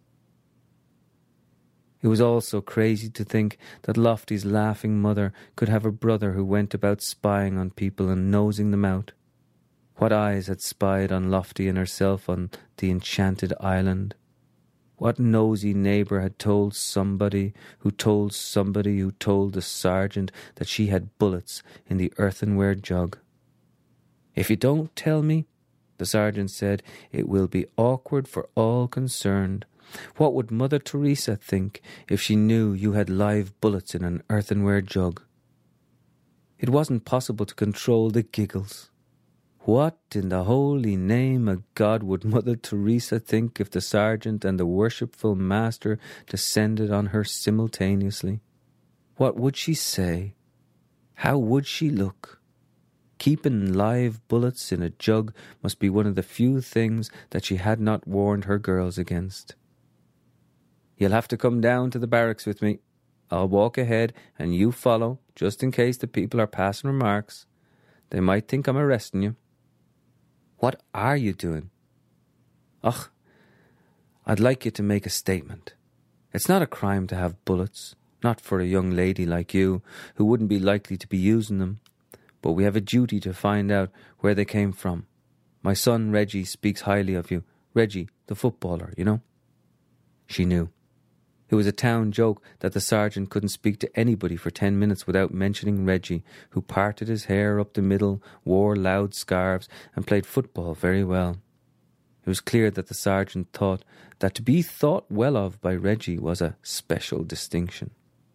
Speaker 2: It was all so crazy to think that Lofty's laughing mother could have a brother who went about spying on people and nosing them out. What eyes had spied on Lofty and herself on the enchanted island? What nosy neighbour had told somebody who told somebody who told the sergeant that she had bullets in the earthenware jug? If you don't tell me, The sergeant said, "It will be awkward for all concerned. What would Mother Teresa think if she knew you had live bullets in an earthenware jug?" It wasn't possible to control the giggles. What in the holy name of God would Mother Teresa think if the sergeant and the worshipful master descended on her simultaneously? What would she say? How would she look? Keeping live bullets in a jug must be one of the few things that she had not warned her girls against. "You'll have to come down to the barracks with me. I'll walk ahead and you follow, just in case the people are passing remarks. They might think I'm arresting you." "What are you doing?" "Ugh, I'd like you to make a statement. It's not a crime to have bullets, not for a young lady like you, who wouldn't be likely to be using them. But we have a duty to find out where they came from. My son Reggie speaks highly of you. Reggie, the footballer, you know." She knew. It was a town joke that the sergeant couldn't speak to anybody for ten minutes without mentioning Reggie, who parted his hair up the middle, wore loud scarves, and played football very well. It was clear that the sergeant thought that to be thought well of by Reggie was a special distinction.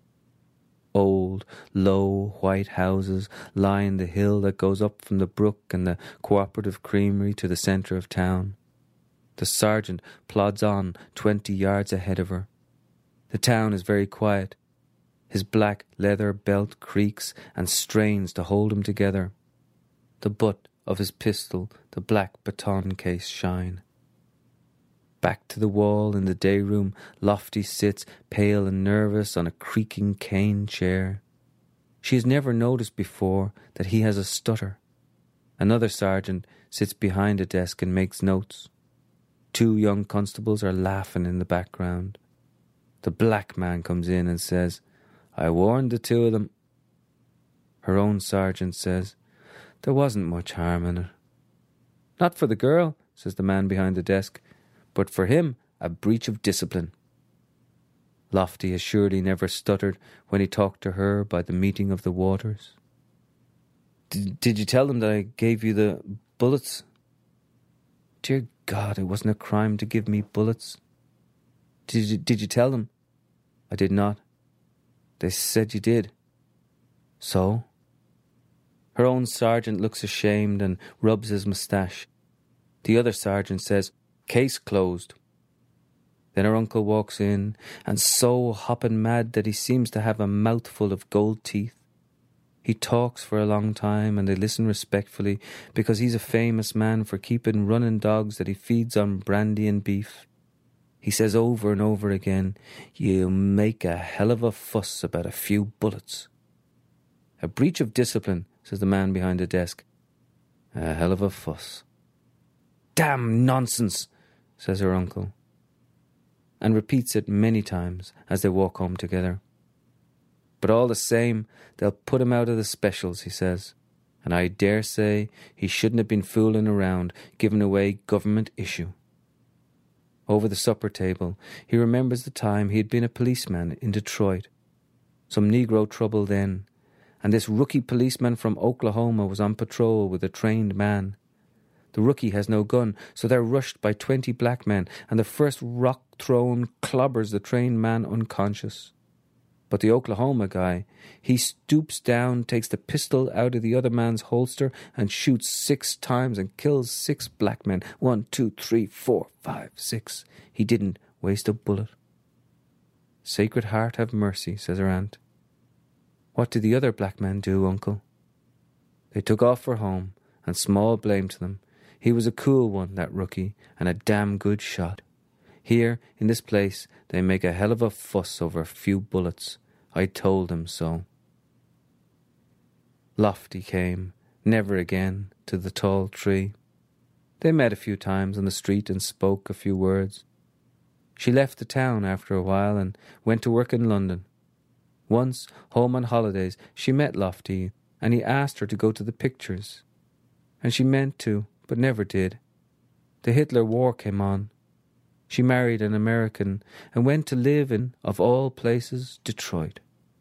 Speaker 2: Old, low, white houses line the hill that goes up from the brook and the cooperative creamery to the centre of town. The sergeant plods on twenty yards ahead of her. The town is very quiet. His black leather belt creaks and strains to hold him together. The butt of his pistol, the black baton case shine. Back to the wall in the day room, Lofty sits, pale and nervous, on a creaking cane chair. She has never noticed before that he has a stutter. Another sergeant sits behind a desk and makes notes. Two young constables are laughing in the background. The black man comes in and says, "I warned the two of them." Her own sergeant says, "There wasn't much harm in it." "Not for the girl," says the man behind the desk, "but for him, a breach of discipline." Lofty has surely never stuttered when he talked to her by the meeting of the waters. Did, did you tell them that I gave you the bullets?" "Dear God, it wasn't a crime to give me bullets." Did you, did you tell them?" "I did not." "They said you did." "So?" Her own sergeant looks ashamed and rubs his moustache. The other sergeant says, "Case closed." Then her uncle walks in, and so hopping mad that he seems to have a mouthful of gold teeth. He talks for a long time, and they listen respectfully, because he's a famous man for keeping running dogs that he feeds on brandy and beef. He says over and over again, "You make a hell of a fuss about a few bullets." "A breach of discipline," says the man behind the desk. "A hell of a fuss." "Damn nonsense," says her uncle, and repeats it many times as they walk home together. "But all the same, they'll put him out of the specials," he says, "and I dare say he shouldn't have been fooling around, giving away government issue." Over the supper table, he remembers the time he had been a policeman in Detroit. Some Negro trouble then, and this rookie policeman from Oklahoma was on patrol with a trained man. The rookie has no gun, so they're rushed by twenty black men, and the first rock thrown clobbers the trained man unconscious. But the Oklahoma guy, he stoops down, takes the pistol out of the other man's holster, and shoots six times and kills six black men. One, two, three, four, five, six. He didn't waste a bullet. "Sacred Heart have mercy," says her aunt. "What did the other black men do, uncle?" "They took off for home, and small blame to them. He was a cool one, that rookie, and a damn good shot. Here, in this place, they make a hell of a fuss over a few bullets. I told them so." Lofty came, never again, to the tall tree. They met a few times on the street and spoke a few words. She left the town after a while and went to work in London. Once, home on holidays, she met Lofty, and he asked her to go to the pictures. And she meant to, but never did. The Hitler War came on. She married an American and went to live in, of all places, Detroit.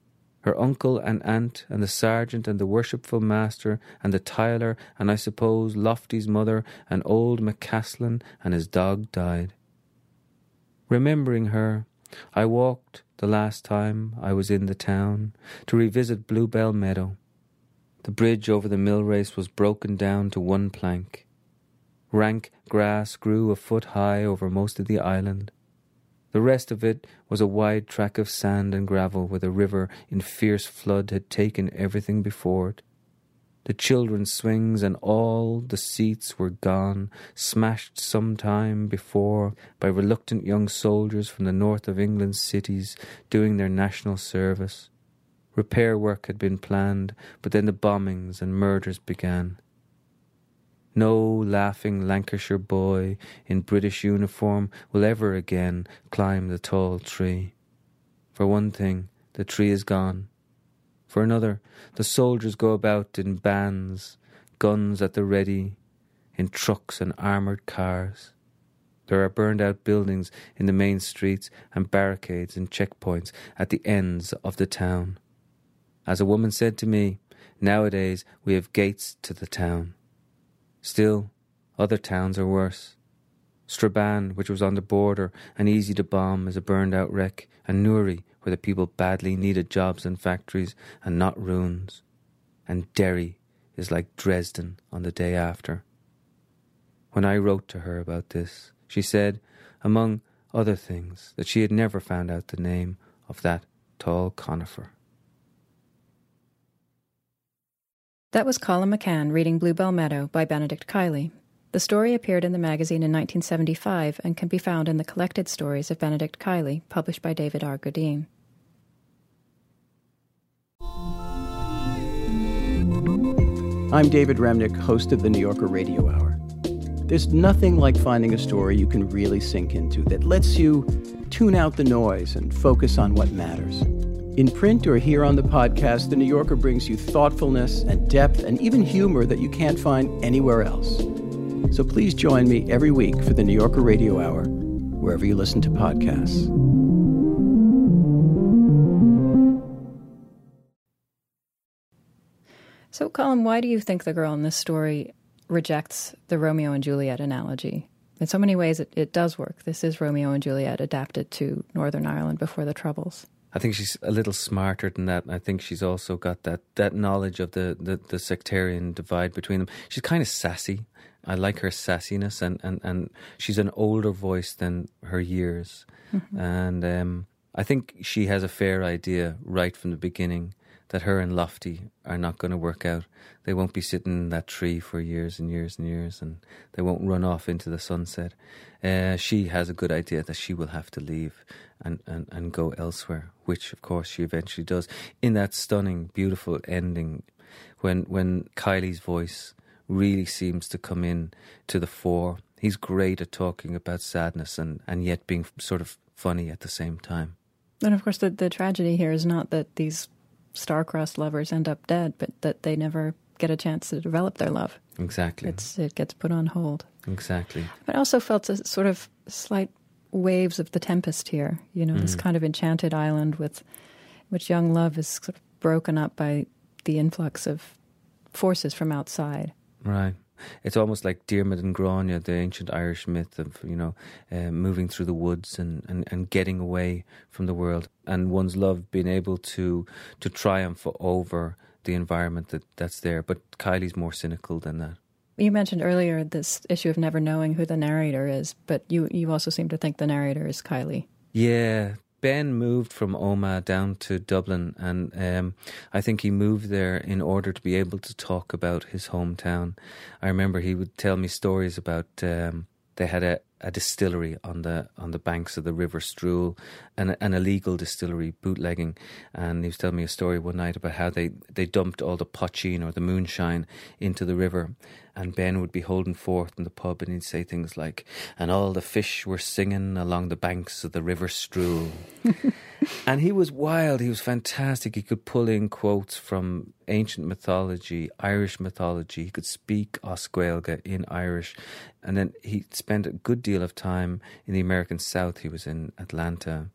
Speaker 2: her uncle and aunt, and the sergeant, and the worshipful master, and the tiler, and I suppose Lofty's mother, and old McCaslin, and his dog died. Remembering her, I walked the last time I was in the town to revisit Bluebell Meadow. The bridge over the mill race was broken down to one plank. Rank grass grew a foot high over most of the island. The rest of it was a wide track of sand and gravel where the river in fierce flood had taken everything before it. The children's swings and all the seats were gone, smashed some time before by reluctant young soldiers from the north of England's cities doing their national service. Repair work had been planned, but then the bombings and murders began. No laughing Lancashire boy in British uniform will ever again climb the tall tree. For one thing, the tree is gone. For another, the soldiers go about in bands, guns at the ready, in trucks and armoured cars. There are burned-out buildings in the main streets and barricades and checkpoints at the ends of the town. As a woman said to me, nowadays we have gates to the town. Still, other towns are worse. Strabane, which was on the border and easy to bomb, is a burned-out wreck, and Newry, where the people badly needed jobs and factories and not ruins. And Derry is like Dresden on the day after. When I wrote to her about this, she said, among other things, that she had never found out the name of that tall conifer.
Speaker 1: That was Colin McCann reading Bluebell Meadow by Benedict Kiley. The story appeared in the magazine in nineteen seventy-five and can be found in the Collected Stories of Benedict Kiley, published by David R. Godine.
Speaker 3: I'm David Remnick, host of the New Yorker Radio Hour. There's nothing like finding a story you can really sink into that lets you tune out the noise and focus on what matters. In print or here on the podcast, The New Yorker brings you thoughtfulness and depth and even humor that you can't find anywhere else. So please join me every week for The New Yorker Radio Hour, wherever you listen to podcasts.
Speaker 1: So, Colin, why do you think the girl in this story rejects the Romeo and Juliet analogy? In so many ways, it, it does work. This is Romeo and Juliet adapted to Northern Ireland before the Troubles. I
Speaker 2: think she's a little smarter than that. I think she's also got that, that knowledge of the, the, the sectarian divide between them. She's kind of sassy. I like her sassiness, and, and, and she's an older voice than her years. Mm-hmm. And um, I think she has a fair idea right from the beginning that her and Lofty are not going to work out. They won't be sitting in that tree for years and years and years, and they won't run off into the sunset. Uh, she has a good idea that she will have to leave and, and, and go elsewhere, which, of course, she eventually does. In that stunning, beautiful ending, when when Kiley's voice really seems to come in to the fore. He's great at talking about sadness and, and yet being sort of funny at the same time.
Speaker 1: And, of course, the, the tragedy here is not that these star-crossed lovers end up dead, but that they never get a chance to develop their love.
Speaker 2: Exactly.
Speaker 1: It's, it gets put on hold.
Speaker 2: Exactly.
Speaker 1: But I also felt a sort of slight waves of the Tempest here, you know, mm. this kind of enchanted island with which young love is sort of broken up by the influx of forces from outside.
Speaker 2: Right. It's almost like Diarmid and Grania, the ancient Irish myth of, you know, uh, moving through the woods and, and, and getting away from the world, and one's love being able to to triumph over the environment that, that's there. But Kiley's more cynical than that.
Speaker 1: You mentioned earlier this issue of never knowing who the narrator is, but you, you also seem to think the narrator is Kiley.
Speaker 2: Yeah. Ben moved from Omagh down to Dublin, and um, I think he moved there in order to be able to talk about his hometown. I remember he would tell me stories about um, they had a, a distillery on the on the banks of the River Struel, an, an illegal distillery, bootlegging, and he was telling me a story one night about how they, they dumped all the pochine or the moonshine into the river, and Ben would be holding forth in the pub and he'd say things like, and all the fish were singing along the banks of the River Struel. And he was wild, he was fantastic. He could pull in quotes from ancient mythology, Irish mythology. He could speak Os Gaeilge in Irish. And then he spent a good deal of time in the American South. He was in Atlanta.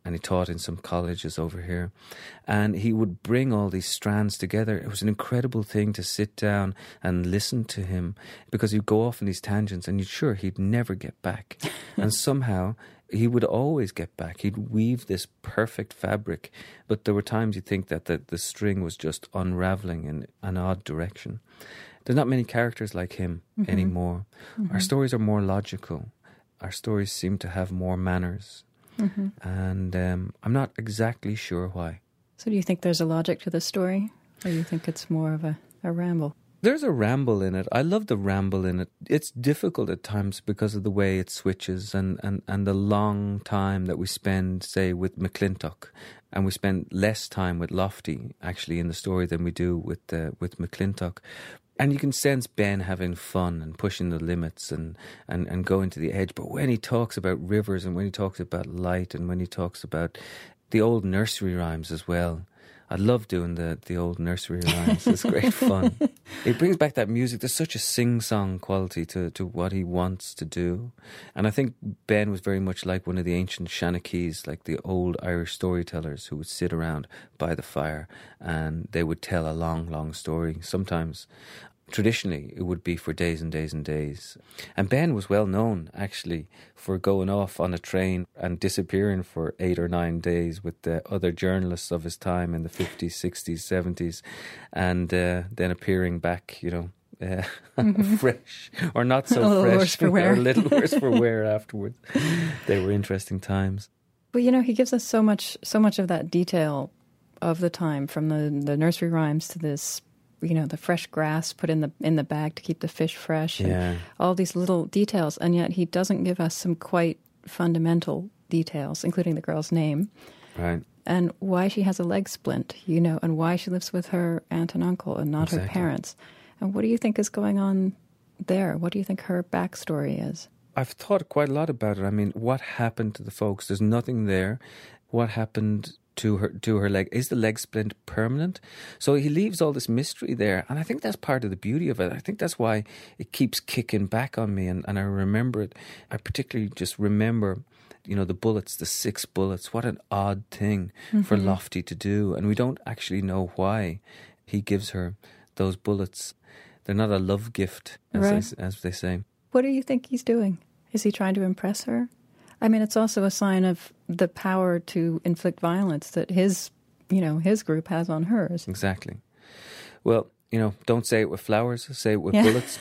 Speaker 2: and he taught in some colleges over here. And he would bring all these strands together. It was an incredible thing to sit down and listen to him, because he'd go off in these tangents and you're sure he'd never get back. And somehow he would always get back. He'd weave this perfect fabric, but there were times you'd think that the, the string was just unraveling in an odd direction. There's not many characters like him mm-hmm. anymore. Mm-hmm. Our stories are more logical. Our stories seem to have more manners. Mm-hmm. And um, I'm not exactly sure why.
Speaker 1: So do you think there's a logic to the story? Or do you think it's more of a, a ramble?
Speaker 2: There's a ramble in it. I love the ramble in it. It's difficult at times because of the way it switches and, and, and the long time that we spend, say, with McClintock. And we spend less time with Lofty, actually, in the story than we do with uh, with McClintock. And you can sense Ben having fun and pushing the limits and, and, and going to the edge. But when he talks about rivers and when he talks about light and when he talks about the old nursery rhymes as well, I love doing the, the old nursery rhymes. It's great fun. It brings back that music. There's such a sing-song quality to, to what he wants to do. And I think Ben was very much like one of the ancient Shanakees, like the old Irish storytellers who would sit around by the fire and they would tell a long, long story. Sometimes, traditionally, it would be for days and days and days. And Ben was well known, actually, for going off on a train and disappearing for eight or nine days with the other journalists of his time in the fifties, sixties, seventies, and uh, then appearing back, you know, uh, mm-hmm. fresh, or not so
Speaker 1: a little
Speaker 2: fresh,
Speaker 1: worse for wear.
Speaker 2: or a little worse for wear afterwards. They were interesting times.
Speaker 1: But, you know, he gives us so much, so much of that detail of the time, from the, the nursery rhymes to this, you know, the fresh grass put in the in the bag to keep the fish fresh, and
Speaker 2: yeah.
Speaker 1: all these little details, and yet he doesn't give us some quite fundamental details, including the girl's name,
Speaker 2: right,
Speaker 1: and why she has a leg splint, you know, and why she lives with her aunt and uncle and not
Speaker 2: exactly.
Speaker 1: her parents. And what do you think is going on there? What do you think her backstory is?
Speaker 2: I've thought quite a lot about it. I mean, what happened to the folks? There's nothing there. What happened to her to her leg? Is the leg splint permanent? So he leaves all this mystery there, and I think that's part of the beauty of it. I think that's why it keeps kicking back on me, and, and I remember it. I particularly just remember, you know, the bullets, the six bullets. What an odd thing mm-hmm. for Lofty to do, and we don't actually know why he gives her those bullets. They're not a love gift, as,
Speaker 1: right.
Speaker 2: they, as they say.
Speaker 1: What do you think he's doing? Is he trying to impress her? I mean, it's also a sign of the power to inflict violence that his, you know, his group has on hers.
Speaker 2: Exactly. Well, you know, don't say it with flowers, say it with
Speaker 1: yeah.
Speaker 2: bullets.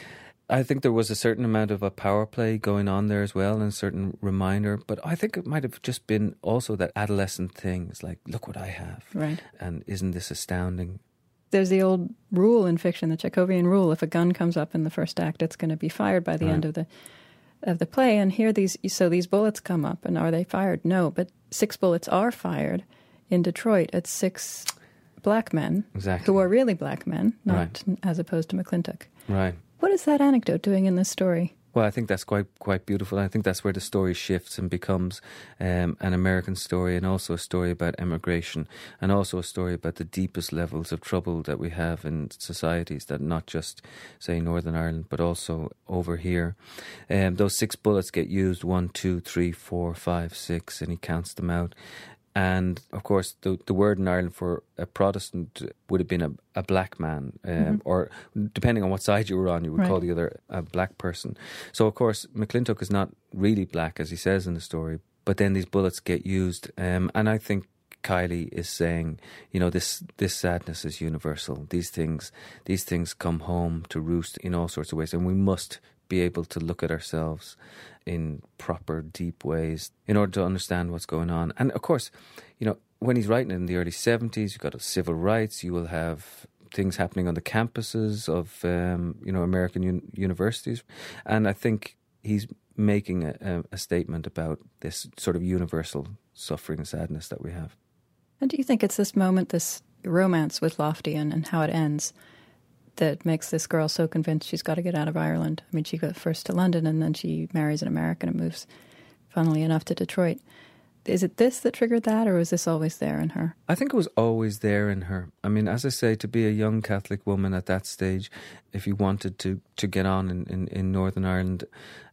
Speaker 2: I think there was a certain amount of a power play going on there as well, and a certain reminder. But I think it might have just been also that adolescent thing. It's like, look what I have.
Speaker 1: Right.
Speaker 2: And isn't this astounding?
Speaker 1: There's the old rule in fiction, the Chekhovian rule. If a gun comes up in the first act, it's going to be fired by the
Speaker 2: right.
Speaker 1: end of the of the play. And here these, so these bullets come up, and are they fired? No, but six bullets are fired in Detroit at six black men
Speaker 2: exactly.
Speaker 1: who are really black men, not
Speaker 2: right.
Speaker 1: as opposed to McClintock.
Speaker 2: Right.
Speaker 1: What is that anecdote doing in this story?
Speaker 2: Well, I think that's quite quite beautiful. I think that's where the story shifts and becomes um, an American story, and also a story about emigration, and also a story about the deepest levels of trouble that we have in societies, that not just, say, Northern Ireland, but also over here. Um, those six bullets get used, one, two, three, four, five, six, and he counts them out. And, of course, the the word in Ireland for a Protestant would have been a, a black man, um, mm-hmm. or depending on what side you were on, you would right. call the other a black person. So, of course, McClintock is not really black, as he says in the story, but then these bullets get used. Um, and I think Kylie is saying, you know, this this sadness is universal. These things, these things come home to roost in all sorts of ways, and we must be able to look at ourselves in proper, deep ways in order to understand what's going on. And of course, you know, when he's writing in the early seventies, you've got civil rights, you will have things happening on the campuses of, um, you know, American un- universities. And I think he's making a, a statement about this sort of universal suffering and sadness that we have.
Speaker 1: And do you think it's this moment, this romance with Lofty and, and how it ends, that makes this girl so convinced she's got to get out of Ireland? I mean, she goes first to London, and then she marries an American and moves, funnily enough, to Detroit. Is it this that triggered that, or was this always there in her?
Speaker 2: I think it was always there in her. I mean, as I say, to be a young Catholic woman at that stage, if you wanted to, to get on in, in, in Northern Ireland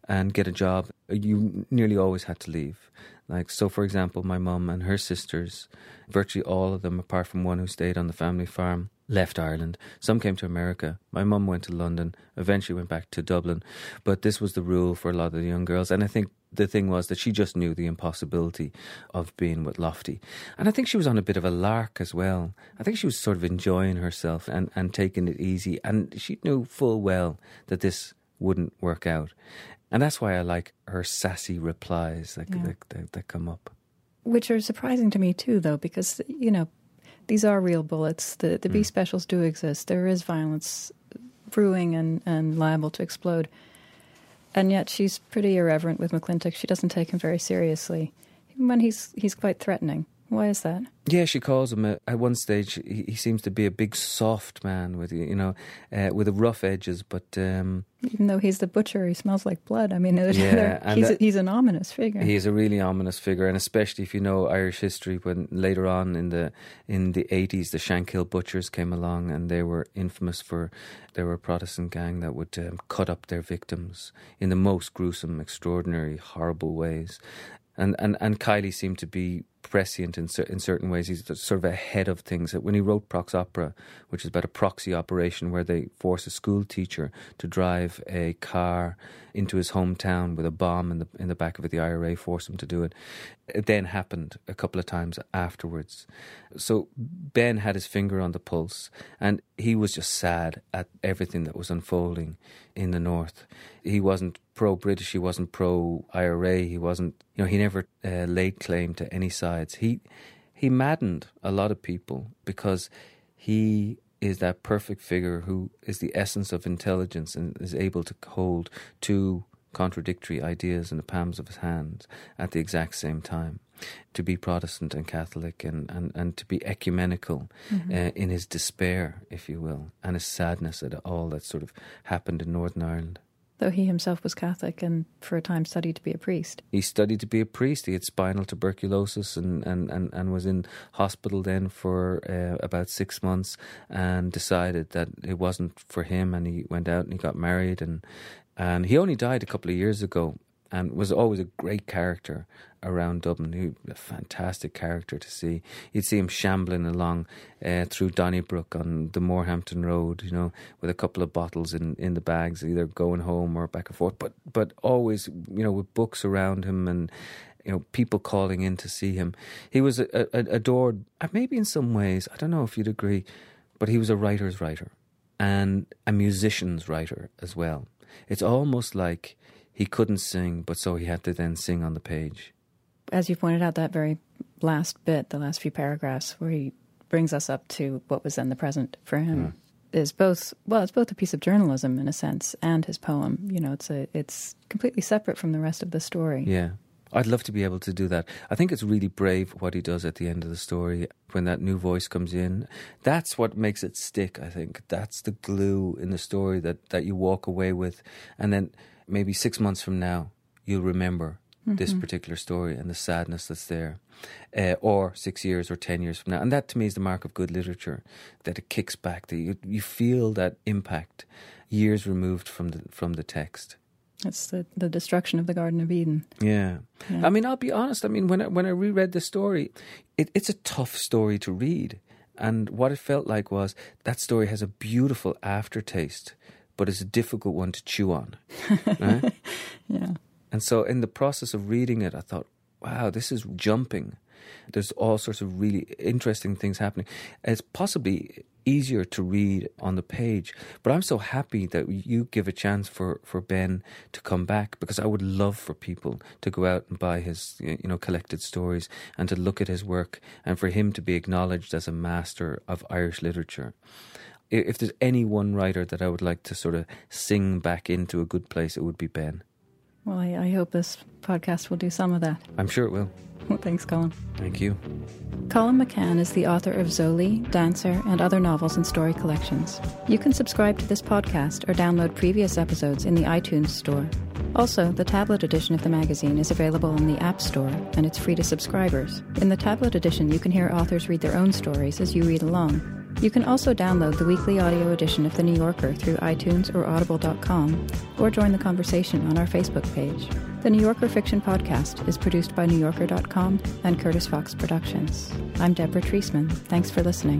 Speaker 2: and get a job, you nearly always had to leave. Like, so for example, my mum and her sisters, virtually all of them, apart from one who stayed on the family farm, left Ireland. Some came to America. My mum went to London, eventually went back to Dublin. But this was the rule for a lot of the young girls. And I think the thing was that she just knew the impossibility of being with Lofty. And I think she was on a bit of a lark as well. I think she was sort of enjoying herself and, and taking it easy. And she knew full well that this wouldn't work out. And that's why I like her sassy replies that, yeah. that, that, that come up.
Speaker 1: Which are surprising to me too, though, because, you know, these are real bullets. The the mm. B specials do exist. There is violence brewing and, and liable to explode. And yet she's pretty irreverent with McClintock. She doesn't take him very seriously, even when he's he's quite threatening. Why is that?
Speaker 2: Yeah, she calls him a, at one stage. He, he seems to be a big, soft man with you know, uh, with the rough edges. But um,
Speaker 1: even though he's the butcher, he smells like blood. I mean,
Speaker 2: yeah,
Speaker 1: he's
Speaker 2: that,
Speaker 1: a, he's an ominous figure.
Speaker 2: He is a really ominous figure, and especially if you know Irish history. When later on in the in the eighties, the Shankill butchers came along, and they were infamous for they were a Protestant gang that would um, cut up their victims in the most gruesome, extraordinary, horrible ways. And and and Kiley seemed to be prescient in, cer- in certain ways. He's sort of ahead of things. When he wrote Prox Opera, which is about a proxy operation where they force a school teacher to drive a car into his hometown with a bomb in the in the back of it, the I R A forced him to do it. It then happened a couple of times afterwards. So Ben had his finger on the pulse, and he was just sad at everything that was unfolding in the North. He wasn't pro-British, he wasn't pro-I R A, he wasn't, you know, he never uh, laid claim to any sides. He he maddened a lot of people because he is that perfect figure who is the essence of intelligence and is able to hold two contradictory ideas in the palms of his hands at the exact same time. To be Protestant and Catholic and, and, and to be ecumenical mm-hmm. uh, in his despair, if you will, and his sadness at all that sort of happened in Northern Ireland.
Speaker 1: Though he himself was Catholic and for a time studied to be a priest.
Speaker 2: He studied to be a priest. He had spinal tuberculosis and, and, and, and was in hospital then for uh, about six months and decided that it wasn't for him, and he went out and he got married, and and he only died a couple of years ago and was always a great character around Dublin. He was a fantastic character to see. You'd see him shambling along uh, through Donnybrook on the Morehampton Road, you know, with a couple of bottles in, in the bags, either going home or back and forth, but but always, you know, with books around him and, you know, people calling in to see him. He was a, a, adored, maybe in some ways, I don't know if you'd agree, but he was a writer's writer and a musician's writer as well. It's almost like he couldn't sing, but so he had to then sing on the page.
Speaker 1: As you pointed out, that very last bit, the last few paragraphs, where he brings us up to what was then the present for him, mm. is both, well, it's both a piece of journalism in a sense and his poem. You know, it's a, it's completely separate from the rest of the story.
Speaker 2: Yeah. I'd love to be able to do that. I think it's really brave what he does at the end of the story when that new voice comes in. That's what makes it stick, I think. That's the glue in the story that, that you walk away with. And then maybe six months from now, you'll remember mm-hmm. this particular story and the sadness that's there. Uh, or six years or ten years from now. And that to me is the mark of good literature, that it kicks back. That you, you feel that impact years removed from the from the text.
Speaker 1: It's the, the destruction of the Garden of Eden.
Speaker 2: Yeah. yeah. I mean, I'll be honest. I mean, when I, when I reread the story, it, it's a tough story to read. And what it felt like was that story has a beautiful aftertaste, but it's a difficult one to chew on. Right?
Speaker 1: Yeah.
Speaker 2: And so in the process of reading it, I thought, wow, this is jumping. There's all sorts of really interesting things happening. It's possibly easier to read on the page, but I'm so happy that you give a chance for, for Ben to come back, because I would love for people to go out and buy his, you know, collected stories and to look at his work and for him to be acknowledged as a master of Irish literature. If there's any one writer that I would like to sort of sing back into a good place, it would be Ben.
Speaker 1: Well, I, I hope this podcast will do some of that.
Speaker 2: I'm sure it will.
Speaker 1: Well, thanks, Colin.
Speaker 2: Thank you.
Speaker 1: Colin McCann is the author of Zoli, Dancer, and other novels and story collections. You can subscribe to this podcast or download previous episodes in the iTunes store. Also, the tablet edition of the magazine is available in the App Store, and it's free to subscribers. In the tablet edition, you can hear authors read their own stories as you read along. You can also download the weekly audio edition of The New Yorker through iTunes or audible dot com, or join the conversation on our Facebook page. The New Yorker Fiction Podcast is produced by new yorker dot com and Curtis Fox Productions. I'm Deborah Treisman. Thanks for listening.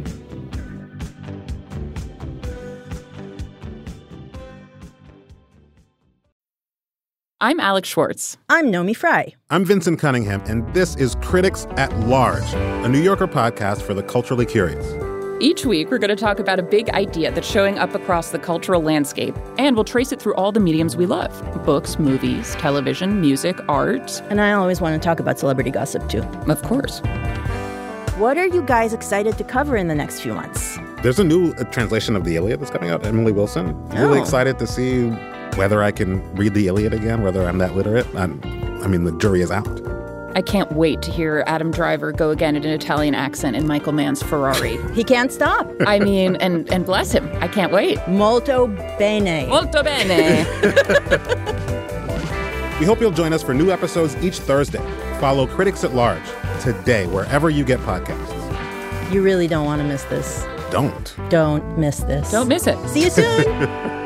Speaker 4: I'm Alex Schwartz.
Speaker 5: I'm Nomi Fry.
Speaker 6: I'm Vincent Cunningham, and this is Critics at Large, a New Yorker podcast for the culturally curious.
Speaker 4: Each week, we're going to talk about a big idea that's showing up across the cultural landscape, and we'll trace it through all the mediums we love. Books, movies, television, music, art.
Speaker 5: And I always want to talk about celebrity gossip, too.
Speaker 4: Of course.
Speaker 5: What are you guys excited to cover in the next few months?
Speaker 6: There's a new uh, translation of the Iliad that's coming out, Emily Wilson.
Speaker 5: Oh.
Speaker 6: Really excited to see whether I can read the Iliad again, whether I'm that literate. I'm, I mean, the jury is out.
Speaker 4: I can't wait to hear Adam Driver go again in an Italian accent in Michael Mann's Ferrari.
Speaker 5: He can't stop.
Speaker 4: I mean, and, and bless him. I can't wait.
Speaker 5: Molto bene.
Speaker 4: Molto bene.
Speaker 6: We hope you'll join us for new episodes each Thursday. Follow Critics at Large today, wherever you get podcasts.
Speaker 5: You really don't want to miss this.
Speaker 6: Don't.
Speaker 5: Don't miss this.
Speaker 4: Don't miss it.
Speaker 5: See you soon.